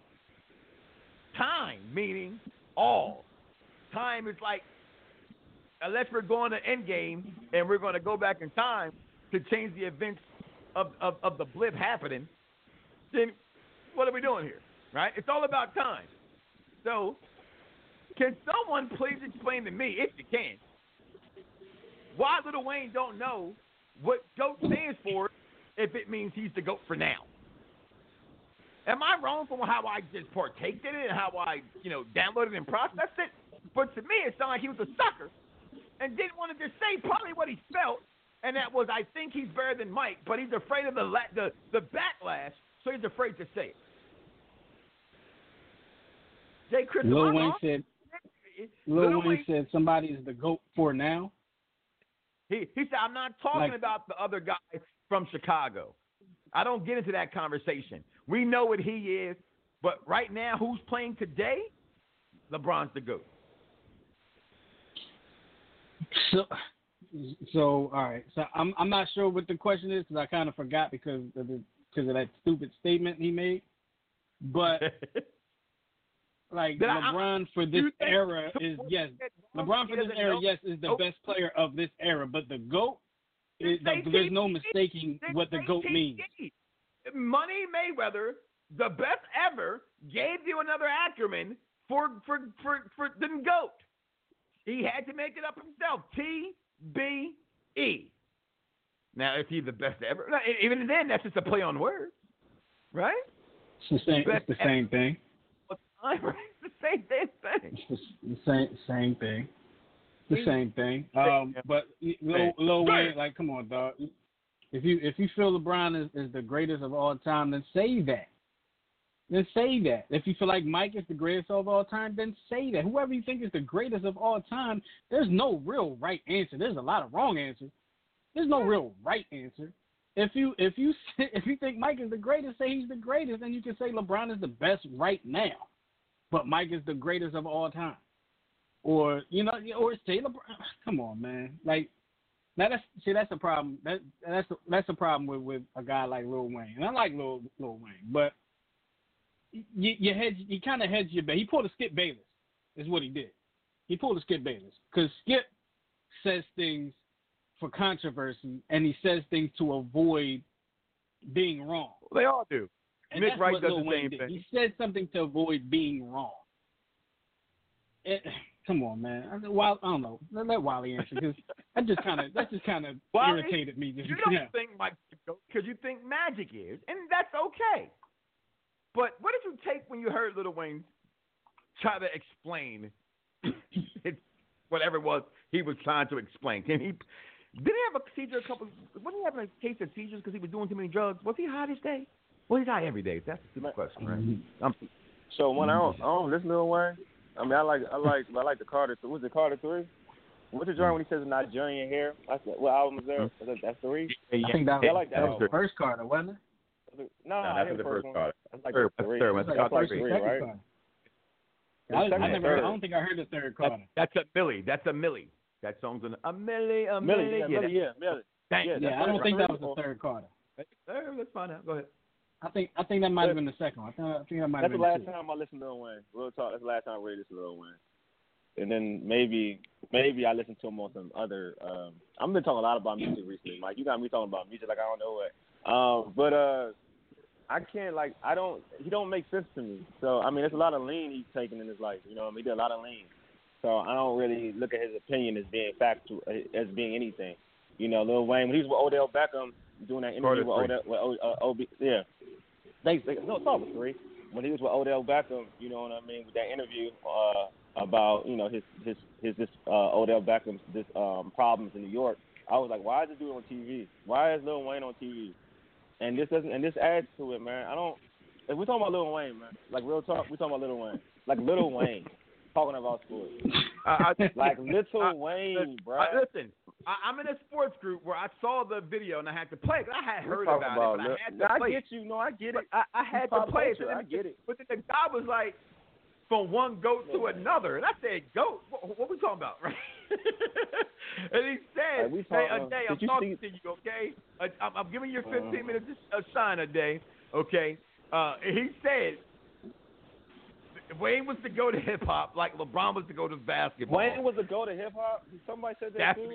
Time, meaning all. Time is like, unless we're going to Endgame and we're going to go back in time to change the events of the blip happening, then what are we doing here, right? It's all about time. So can someone please explain to me, if you can, why Lil Wayne don't know what GOAT stands for if it means he's the GOAT for now? Am I wrong from how I just partaked in it and how I, downloaded and processed it? But to me, it sounded like he was a sucker and didn't want to just say probably what he felt, and that was, I think he's better than Mike, but he's afraid of the backlash, so he's afraid to say it. Jay Chris, Lil Wayne said somebody is the GOAT for now. He said, I'm not talking about the other guy from Chicago. I don't get into that conversation. We know what he is, but right now, who's playing today? LeBron's the GOAT. So all right. So I'm not sure what the question is because I kind of forgot because of that stupid statement he made. But LeBron for this era is yes. LeBron for this era, yes, is the best player of this era. But the GOAT, there's no mistaking what the GOAT means. Money Mayweather, the best ever, gave you another acronym for the GOAT. He had to make it up himself. TBE. Now, is he the best ever? Even then, that's just a play on words, right? It's the same thing. It's the same thing. It's the same thing. The same thing. But Lil Wayne, come on, dog. If you feel LeBron is the greatest of all time, then say that. then say that. If you feel like Mike is the greatest of all time, then say that. Whoever you think is the greatest of all time, there's no real right answer. There's a lot of wrong answers. There's no real right answer. If you think Mike is the greatest, say he's the greatest, and you can say LeBron is the best right now, but Mike is the greatest of all time. Or or say LeBron. Come on, man. Like that's the problem. That's the problem with a guy like Lil Wayne. And I like Lil Wayne, but you kind of hedge your bet. He pulled a Skip Bayless, is what he did. He pulled a Skip Bayless because Skip says things for controversy, and he says things to avoid being wrong. Well, they all do. And Nick that's Wright what does Lil the Wayne same did. thing. He said something to avoid being wrong. Come on, man. I don't know. Let Wally answer because that just kind of irritated me. You don't think Mike because you think Magic is, and that's okay. But what did you take when you heard Lil Wayne try to explain whatever it was he was trying to explain? Did he have a seizure wasn't he having a case of seizures because he was doing too many drugs? Was he high this day? Well, he's high every day. That's the question, right? So when I don't listen to Lil Wayne. I mean, I like the Carter. Was it Carter 3? What's the joint when he says not Johnny in here? What album is there? That's 3. I think that was, I like that was the first Carter, wasn't it? No, that's the first Carter. That's like third, the 3. that's like three, right? I don't think I heard the third Carter. That's a Millie. That song's a Millie. Millie. Thank you. Yeah, I don't think that was the third Carter. Let's find out. Go ahead. I think that might have been the second one. I think that might have been That's the last time I listened to Lil Wayne. Real talk. That's the last time I really listened to Lil Wayne. And then maybe I listened to him on some other. I've been talking a lot about music recently. Mike, you got me talking about music like I don't know what. But I can't he don't make sense to me. So I mean, there's a lot of lean he's taking in his life. You know what I mean? He did a lot of lean. So I don't really look at his opinion as being factual, as being anything. You know, Lil Wayne when he was with Odell Beckham doing that interview yeah. No, it's all 3. When he was with Odell Beckham, you know what I mean, with that interview about his Odell Beckham's problems in New York, I was like, why is this dude on TV? Why is Lil Wayne on TV? And this adds to it, man. If we're talking about Lil Wayne, man, like real talk, we're talking about Lil Wayne, like Lil Wayne talking about sports, like Lil Wayne, bro. Listen. I'm in a sports group where I saw the video and I had to play it. I had heard about it, but I had to play it. I get you. No, I get it. I had to play it. I get it. But then the guy was like, from one goat to another. And I said, goat? What we talking about, right? And he said, a day, I'm talking to you, okay? I'm giving you 15 minutes of shine a day, okay? He said, Wayne was to go to hip hop like LeBron was to go to basketball. Wayne was to go to hip hop. Somebody said that too.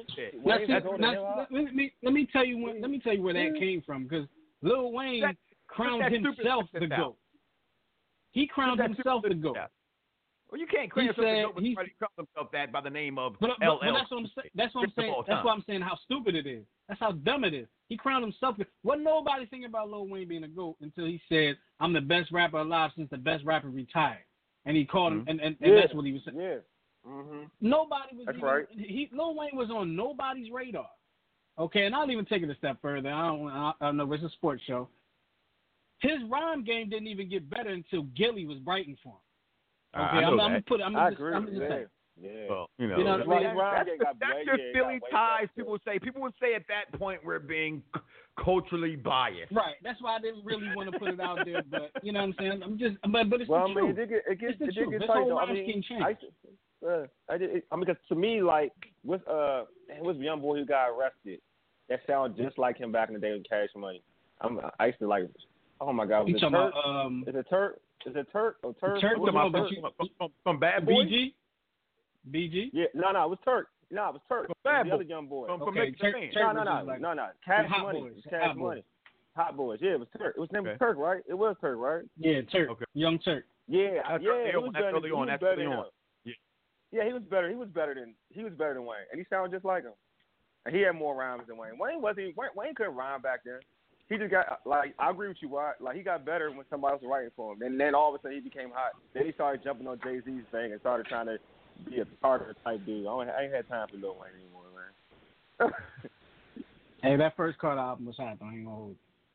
Let me tell you where that came from because Lil Wayne crowned himself the GOAT. He crowned himself the GOAT. Well, you can't crown yourself the GOAT when somebody crowns himself that by the name of LL. That's what I'm saying. That's why I'm saying how stupid it is. That's how dumb it is. He crowned himself. Wasn't nobody thinking about Lil Wayne being a GOAT until he said, "I'm the best rapper alive since the best rapper retired." And he called him, and that's what he was saying. Yeah. Mm-hmm. Nobody was. That's right. Lil Wayne was on nobody's radar. Okay, and I'll even take it a step further. I don't know. It's a sports show. His rhyme game didn't even get better until Gilly was writing for him. Okay, I'm just saying. Yeah. Well, that's your Philly ties. People would say at that point we're being culturally biased. Right. That's why I didn't really want to put it out there, but you know what I'm saying. But it's the truth. It's the truth. This whole rhyme scheme changed. Because to me, like with young boy who got arrested, that sounded just like him back in the day with Cash Money. I used to like. Oh my God! Was it Turk? Is it Turk? Is it Turk or Turk? Turk from Bad Boy. BG? Yeah, no, it was Turk. No, it was Turk. From Bad the Boy. other young boy. From No. Cash Money. Cash Money. Hot Boys. Yeah, it was Turk. It was named Turk, right? It was Turk, right? Yeah, Turk. Okay. Young Turk. Yeah, that's early on. Yeah, he was better. He was better than Wayne, and he sounded just like him. And he had more rhymes than Wayne. Wayne couldn't rhyme back then. He just got I agree with you, Watt. Like he got better when somebody was writing for him, and then all of a sudden he became hot. Then he started jumping on Jay-Z's thing and started trying to be a Carter type dude. I ain't had time for Lil Wayne anymore, man. Hey, that first Carter album was hot. I ain't gonna hold.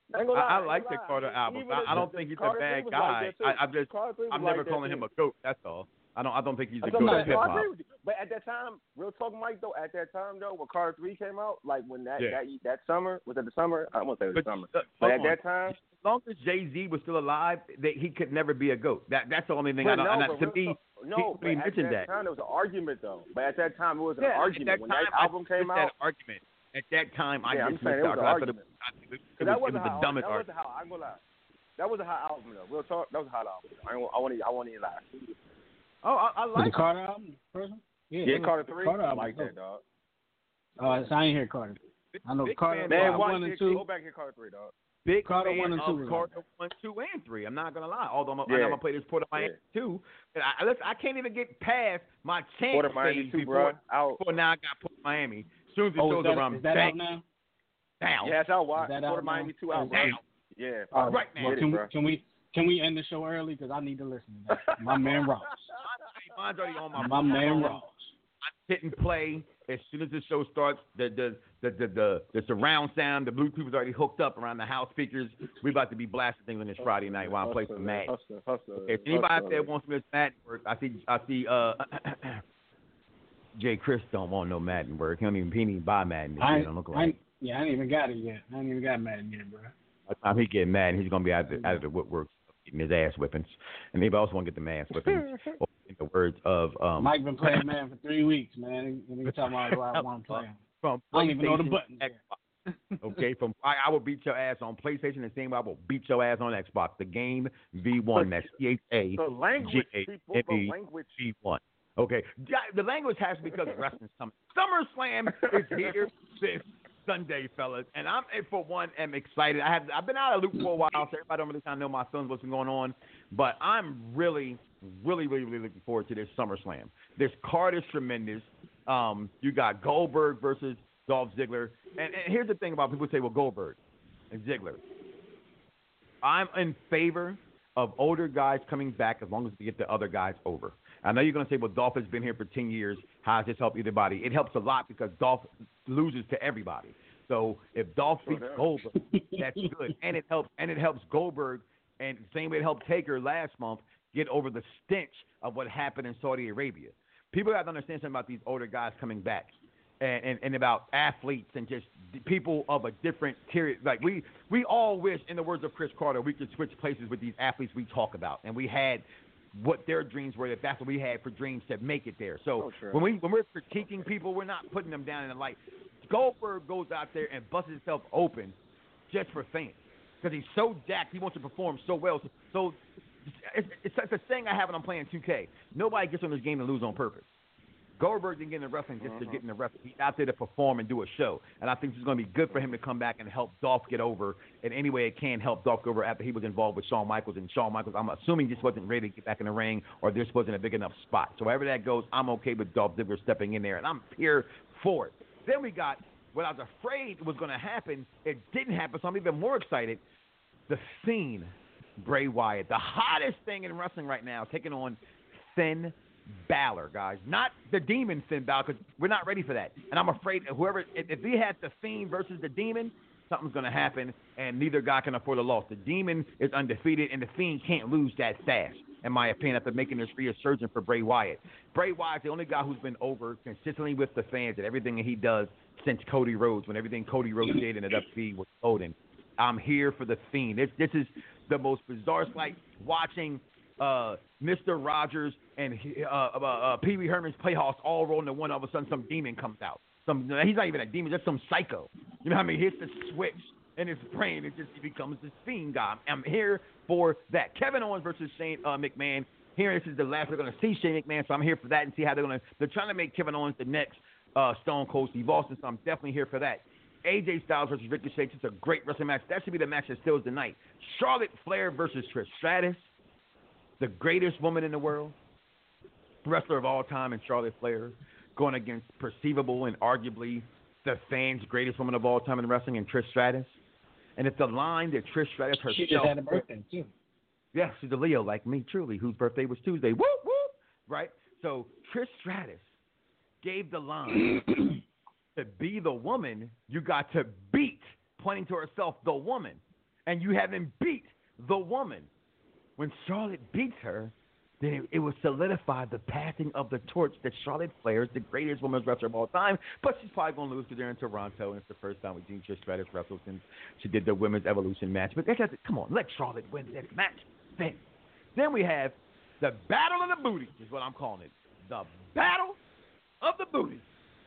I like the Carter album. I don't think he's a bad guy. I'm never calling him a goat. That's all. I don't think he's a goat of hip hop. But at that time, real talk, Mike. Though at that time, when Carter 3 came out, like when that summer, was it the summer? I won't say it was the summer. But at that time, as long as Jay-Z was still alive, he could never be a goat. That's the only thing I don't. He mentioned that. At that time, there was an argument though. But at that time, it was an argument. When that album came out, argument. At that time, I just missed out. It was the dumbest argument. I'm gonna lie. That was a hot album though. Real talk. That was a hot album. I won't even lie. Oh, I like the Carter album. Person? Yeah, Carter 3. Carter I like that, dog. So I ain't hear Carter. I know Carter man, 1 and 2. Go back here, Carter 3, dog. Big Carter fan 1 and 2. Carter 1, 2, and 3. I'm not gonna lie. Although I'm gonna play this Port of Miami 2. I can't even get past my chance Port of Miami 2, bro. Before now I got Port of Miami. As soon as it goes around, is that out now? Down. Yeah, it's out. Port of Miami 2 out. Down. Yeah. Right now. Can we end the show early? Because I need to listen to that. My man Ross. Mine's already on my man Ross. I didn't play as soon as the show starts. The surround sound, the Bluetooth is already hooked up around the house speakers. We about to be blasting things on this Friday night while I play some Madden. If anybody out there wants me to Madden work, I see Jay Chris don't want no Madden work. He don't even buy Madden this year. Don't look like I ain't even got it yet. I ain't even got Madden yet, bro. By the time he get mad, he's gonna be out of the woodwork getting his ass whippings, and maybe also want to get the ass whippings. In the words of Mike been playing man for 3 weeks, man. He talking about who I want to play. From I don't even know the buttons. Okay, I will beat your ass on PlayStation the same way I will beat your ass on Xbox. The game V1, that's CHAGAME-V1. Okay, the language has to be because of wrestling. SummerSlam is here this Sunday, fellas, and I, for one, am excited. I've been out of the loop for a while, so everybody don't really kind of know my feelings, what's been going on, but I'm really looking forward to this SummerSlam. This card is tremendous. You got Goldberg versus Dolph Ziggler, and here's the thing about people say, well, Goldberg and Ziggler. I'm in favor of older guys coming back as long as we get the other guys over. I know you're going to say, well, Dolph has been here for 10 years. How does this help anybody? It helps a lot because Dolph loses to everybody. So if Dolph beats Goldberg, that's good. And it helps Goldberg, and the same way it helped Taker last month, get over the stench of what happened in Saudi Arabia. People have to understand something about these older guys coming back and about athletes and just people of a different tier. Like we all wish, in the words of Chris Carter, we could switch places with these athletes we talk about. And we had what their dreams were, if that's what we had for dreams to make it there. So when we're critiquing people, we're not putting them down in the light. Goldberg goes out there and busts himself open just for fans because he's so jacked. He wants to perform so well. So it's a thing I have when I'm playing 2K. Nobody gets on this game to lose on purpose. Goldberg didn't get in the wrestling just to get in the wrestling. He's out there to perform and do a show. And I think it's going to be good for him to come back and help Dolph get over in any way it can help Dolph get over after he was involved with Shawn Michaels. And Shawn Michaels, I'm assuming, just wasn't ready to get back in the ring or this wasn't a big enough spot. So wherever that goes, I'm okay with Dolph Ziggler stepping in there. And I'm here for it. Then we got what I was afraid was going to happen. It didn't happen, so I'm even more excited. The Fiend, Bray Wyatt, the hottest thing in wrestling right now, taking on Finn Balor, guys. Not the Demon Finn Balor, because we're not ready for that. And I'm afraid if he had the Fiend versus the Demon, something's going to happen, and neither guy can afford a loss. The Demon is undefeated, and the Fiend can't lose that fast, in my opinion, after making this resurgence for Bray Wyatt. Bray Wyatt's the only guy who's been over consistently with the fans and everything that he does since Cody Rhodes, when everything Cody Rhodes did in the WWE was golden. I'm here for the Fiend. This is the most bizarre. It's like watching Mr. Rogers and Pee Wee Herman's Playhouse all roll into one. All of a sudden, some demon comes out. He's not even a demon, just some psycho. You know what I mean? He hits the switch in his brain. He becomes this Fiend guy. I'm here for that. Kevin Owens versus Shane McMahon. Here, this is the last we're going to see Shane McMahon, so I'm here for that and see how they're trying to make Kevin Owens the next Stone Cold Steve Austin, so I'm definitely here for that. AJ Styles versus Ricochet, it's a great wrestling match. That should be the match that steals the night. Charlotte Flair versus Trish Stratus, the greatest woman in the world, wrestler of all time, and Charlotte Flair going against perceivable and arguably the fans' greatest woman of all time in wrestling, and Trish Stratus. And it's the line that Trish Stratus herself. She just had a birthday too. Yeah, she's a Leo like me, truly, whose birthday was Tuesday. Whoop whoop, right? So Trish Stratus gave the line. To be the woman, you got to beat, pointing to herself, the woman. and you haven't beat the woman. When Charlotte beats her, then it would solidify the passing of the torch that Charlotte Flair is the greatest women's wrestler of all time. But she's probably going to lose because they're in Toronto, and it's the first time with Jean Trish Stratus wrestled since she did the Women's Evolution match. But come on, let Charlotte win this match. Then we have the Battle of the Booties, is what I'm calling it. The Battle of the Booties.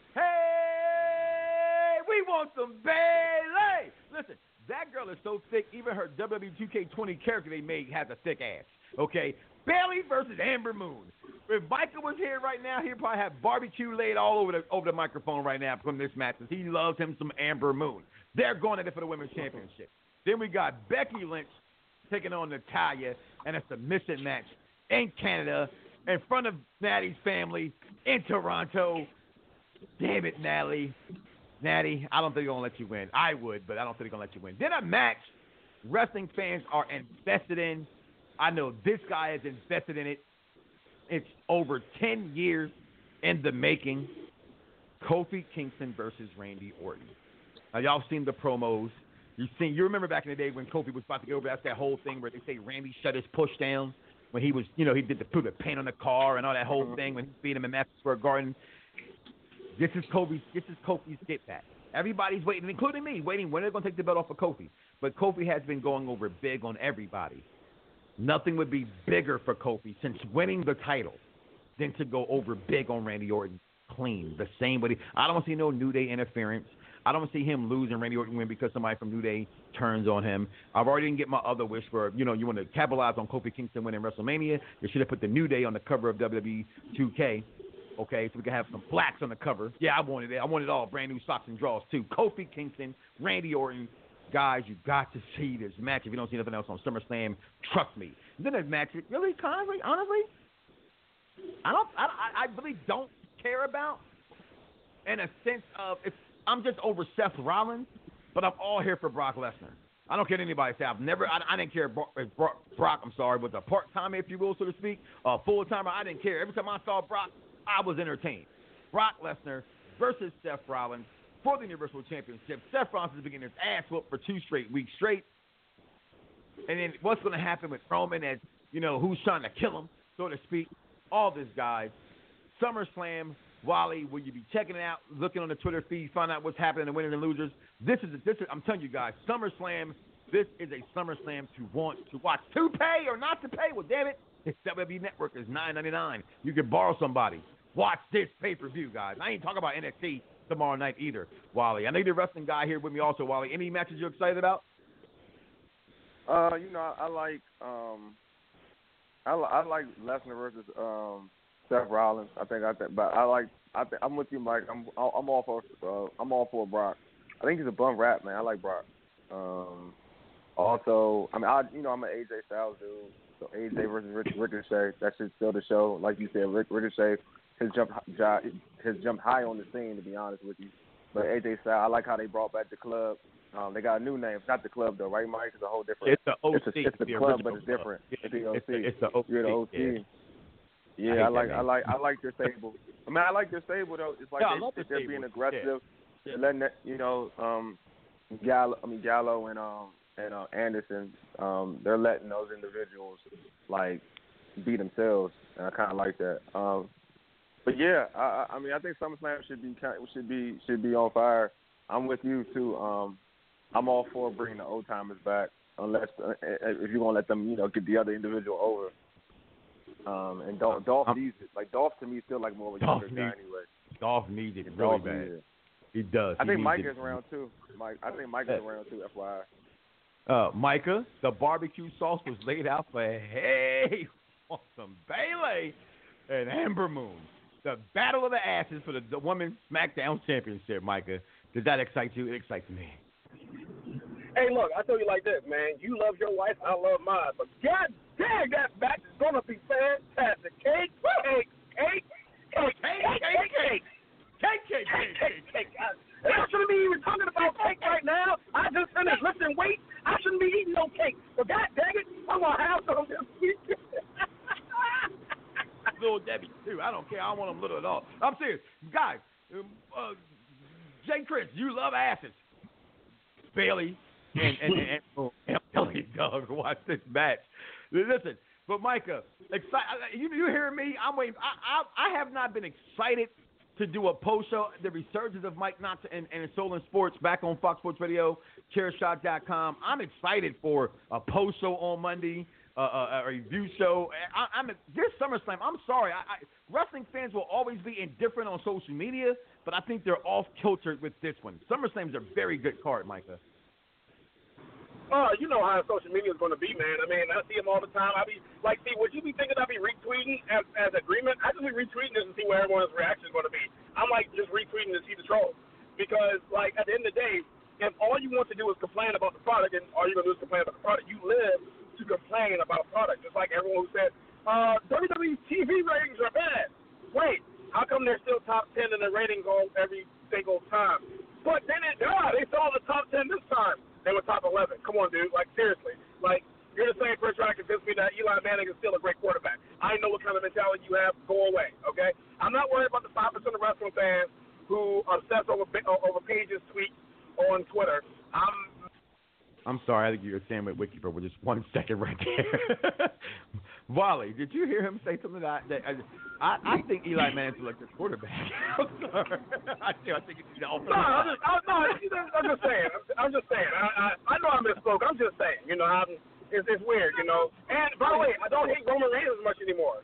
Hey, we want some Bayley. Listen, that girl is so thick, even her WWE 2K20 character they made has a thick ass. Okay? Bayley versus Amber Moon. If Micah was here right now, he'd probably have barbecue laid all over the microphone right now from this match, because he loves him some Amber Moon. They're going at it for the Women's Championship. Then we got Becky Lynch taking on Natalya in a submission match in Canada in front of Natty's family in Toronto. Damn it, Natty, I don't think they're going to let you win. I would, but I don't think they're going to let you win. Then a match wrestling fans are invested in. I know this guy is invested in it. It's over 10 years in the making. Kofi Kingston versus Randy Orton. Now, y'all seen the promos. You remember back in the day when Kofi was about to get over, that's that whole thing where they say Randy shut his push down when he was, he did put the paint on the car and all that whole thing when he beat him in Madison Square Garden. This is Kofi's get back. Everybody's waiting, including me, when they're going to take the belt off of Kofi. But Kofi has been going over big on everybody. Nothing would be bigger for Kofi since winning the title than to go over big on Randy Orton clean. The same way. I don't see no New Day interference. I don't see him losing Randy Orton win because somebody from New Day turns on him. I've already didn't get my other wish for, you want to capitalize on Kofi Kingston winning WrestleMania. You should have put the New Day on the cover of WWE 2K. Okay, so we can have some blacks on the cover. Yeah, I wanted it. I wanted all brand new socks and draws too. Kofi Kingston, Randy Orton. Guys, you got to see this match. If you don't see nothing else on SummerSlam, trust me. Then this match, really, honestly, I really don't care about. In a sense of, I'm just over Seth Rollins, but I'm all here for Brock Lesnar. I don't care what anybody say. I didn't care if Brock, was a part-timer, if you will, so to speak, a full-timer. I didn't care. Every time I saw Brock, I was entertained. Brock Lesnar versus Seth Rollins for the Universal Championship. Seth Rollins is getting his ass whooped for 2 straight weeks straight. And then what's going to happen with Roman as, who's trying to kill him, so to speak. All this, guys. SummerSlam, Wally, will you be checking it out, looking on the Twitter feed, find out what's happening, the winners and losers? This is I'm telling you guys, SummerSlam, this is a SummerSlam to want to watch. To pay or not to pay, well, damn it, it's WWE Network is $9.99. You can borrow somebody. Watch this pay-per-view, guys. I ain't talking about NXT tomorrow night either, Wally. I know you're the wrestling guy here with me also, Wally. Any matches you're excited about? I like Lesnar versus Seth Rollins. But I'm with you, Mike. I'm all for Brock. I think he's a bum rap, man. I like Brock. Also, I'm an AJ Styles dude. So AJ versus Ricochet, that should still the show. Like you said, Ricochet has jumped high on the scene, to be honest with you. But AJ Styles, I like how they brought back the club. They got a new name. It's not the club though, right, Mike? It's a whole different. It's the OC. It's the club, but it's different. It's the OC. It's the OC. You're the OC. Yeah, I like their stable. I like their stable though. It's like they're being aggressive. Yeah. Letting that, Gallo and Anderson, they're letting those individuals be themselves, and I kind of like that. But yeah, I think SummerSlam should be on fire. I'm with you too. I'm all for bringing the old timers back, unless if you're gonna let them, get the other individual over. And Dolph needs it. Dolph to me is still more of a younger guy anyway. Dolph needs it really bad. He does. I think Micah is around too. I think Micah's around too. FYI. Micah, the barbecue sauce was laid out for want some Bayley and Amber Moon. The battle of the asses for the Women's SmackDown Championship, Micah. Does that excite you? It excites me. Hey, look, I tell you like this, man. You love your wife, I love mine. But God dang, that match is going to be fantastic. Cake. And I shouldn't be even talking about cake right now. I just finished lifting weights. I shouldn't be eating no cake. But God dang it, I'm going to have some this weekend. Little Debbie, too. I don't care. I don't want them little at all. I'm serious. Guys, Jay Chris, you love asses. Bayley and really dug to watch this match. Listen, but Micah, you hearing me? I'm waiting. I have not been excited to do a post show. The resurgence of Mike Knox and Solon Sports back on Fox Sports Radio, Chairshot.com. I'm excited for a post show on Monday, a review show. This SummerSlam, I'm sorry. Wrestling fans will always be indifferent on social media, but I think they're off kilter with this one. SummerSlam's a very good card, Micah. You know how social media is going to be, man. I mean, I see them all the time. I be like, see, would you be thinking I'd be retweeting as agreement? I just be retweeting this and see where everyone's reaction is going to be. I'm like just retweeting to see the troll, because like at the end of the day, if all you want to do is complain about the product, and all you're going to do is complain about the product, you live to complain about product. Just like everyone who said WWE TV ratings are bad. Wait, how come they're still top 10 in the ratings on every single time? But then they saw the top 10 this time. They were top 11. Come on, dude. Like, seriously. Like, you're the same person trying to convince me that Eli Manning is still a great quarterback. I know what kind of mentality you have. Go away, okay? I'm not worried about the 5% of wrestling fans who obsess over Paige's tweets on Twitter. I'm sorry. I think you were saying with Wiki for just 1 second right there. Wally, did you hear him say something that I think Eli Manning's like the quarterback. I'm sorry. I think he's the offensive. I'm just saying. I'm just saying. I know I misspoke. I'm just saying. You know, it's weird. You know. And by the way, I don't hate Roman Reigns as much anymore.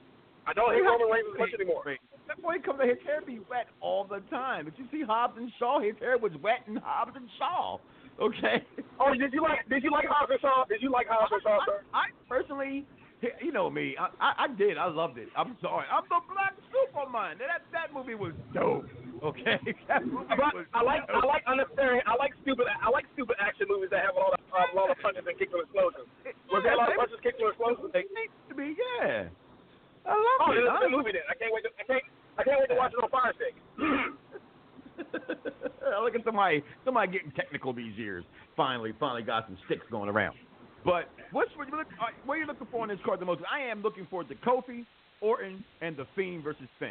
That boy comes to his hair be wet all the time. Did you see Hobbs and Shaw? His hair was wet in Hobbs and Shaw. Okay. Oh, did you like Hobbs and Shaw? Did you like Hobbs and Shaw, sir? I personally, you know me, I did. I loved it. I'm sorry. I'm the Black Superman. That movie was dope. Okay. That movie was I like stupid action movies that have a lot of punches and kicks and explosions. Was there a lot of punches, kicks, and explosions? It needs to be, yeah. I love it. Oh, the movie then. I can't wait to watch it on Fire Stick. Look at somebody getting technical these years. Finally got some sticks going around. But what are you looking for in this card the most? I am looking forward to Kofi, Orton, and The Fiend versus Finn.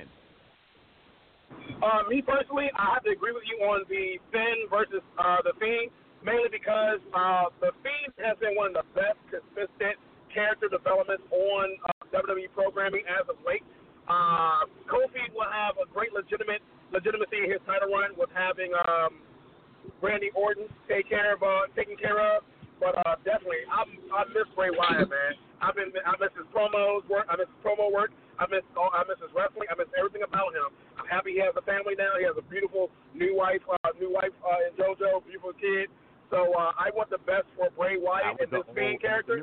Me personally, I have to agree with you on the Finn versus The Fiend, mainly because The Fiend has been one of the best consistent character developments on WWE programming as of late. Kofi will have a great legitimacy in his title run with having Randy Orton taken care of. But definitely, I miss Bray Wyatt, man. I miss his promos work. I miss his promo work. I miss his wrestling. I miss everything about him. I'm happy he has a family now. He has a beautiful new wife in JoJo, beautiful kid. So I want the best for Bray Wyatt and this main character.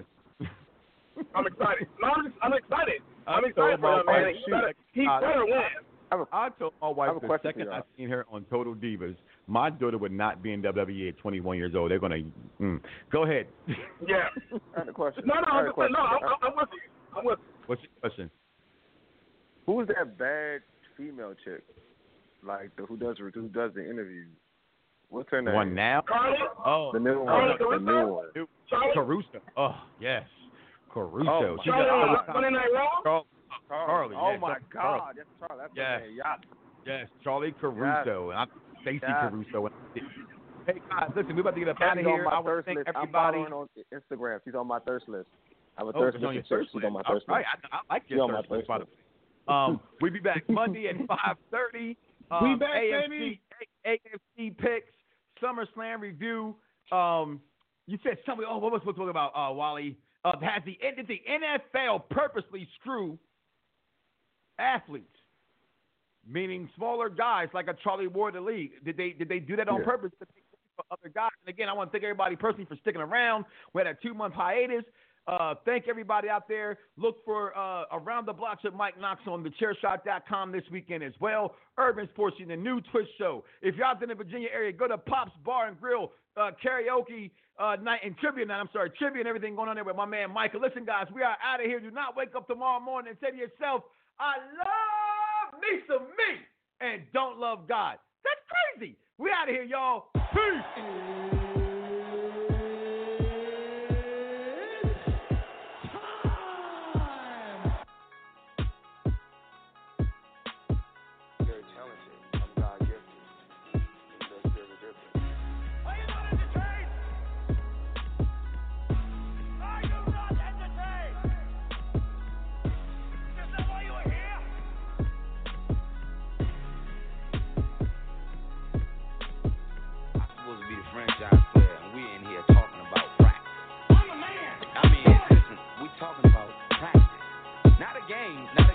I'm excited. I'm excited. I'm excited for him, man. He better win. I told my wife the second I seen her on Total Divas, my daughter would not be in WWE at 21 years old. They're going to Go ahead. Yeah. I had a question. I'm with you. What's your question? Who's that bad female chick? Like who does the interviews? What's her name? One now? Carly? Oh, the new one. The new one. Caruso. Oh, yes. Caruso. Oh, Monday Night Raw? Carly. Oh, yes, my God. Carly. That's Charlie. That's yes. Yes, Charlie Caruso. Yes. And I'm Stacey Caruso. Hey, guys, listen, we're about to get up out of here. I want to thank everybody. I'm following on Instagram. She's on my thirst list. I have a thirst list. She's on my thirst list. Right. I like your thirst list, by the way. We'll be back Monday at 5:30. We back, baby. AFC picks, SummerSlam review. You said something. What was supposed to talk about, Wally? Did the NFL purposely screw athletes, meaning smaller guys like a Charlie Ward of the league? Did they do that on purpose to take for other guys? And again, I want to thank everybody personally for sticking around. We had a 2-month hiatus. Thank everybody out there. Look for Around the Blocks with Mike Knox on thechairshot.com this weekend as well. Urban Sports, the new Twitch show. If you're out in the Virginia area, go to Pop's Bar and Grill karaoke night and trivia night. Trivia and everything going on there with my man Michael. Listen, guys, we are out of here. Do not wake up tomorrow morning and say to yourself, I love me some me and don't love God. That's crazy. We out of here, y'all. Peace. game. Not a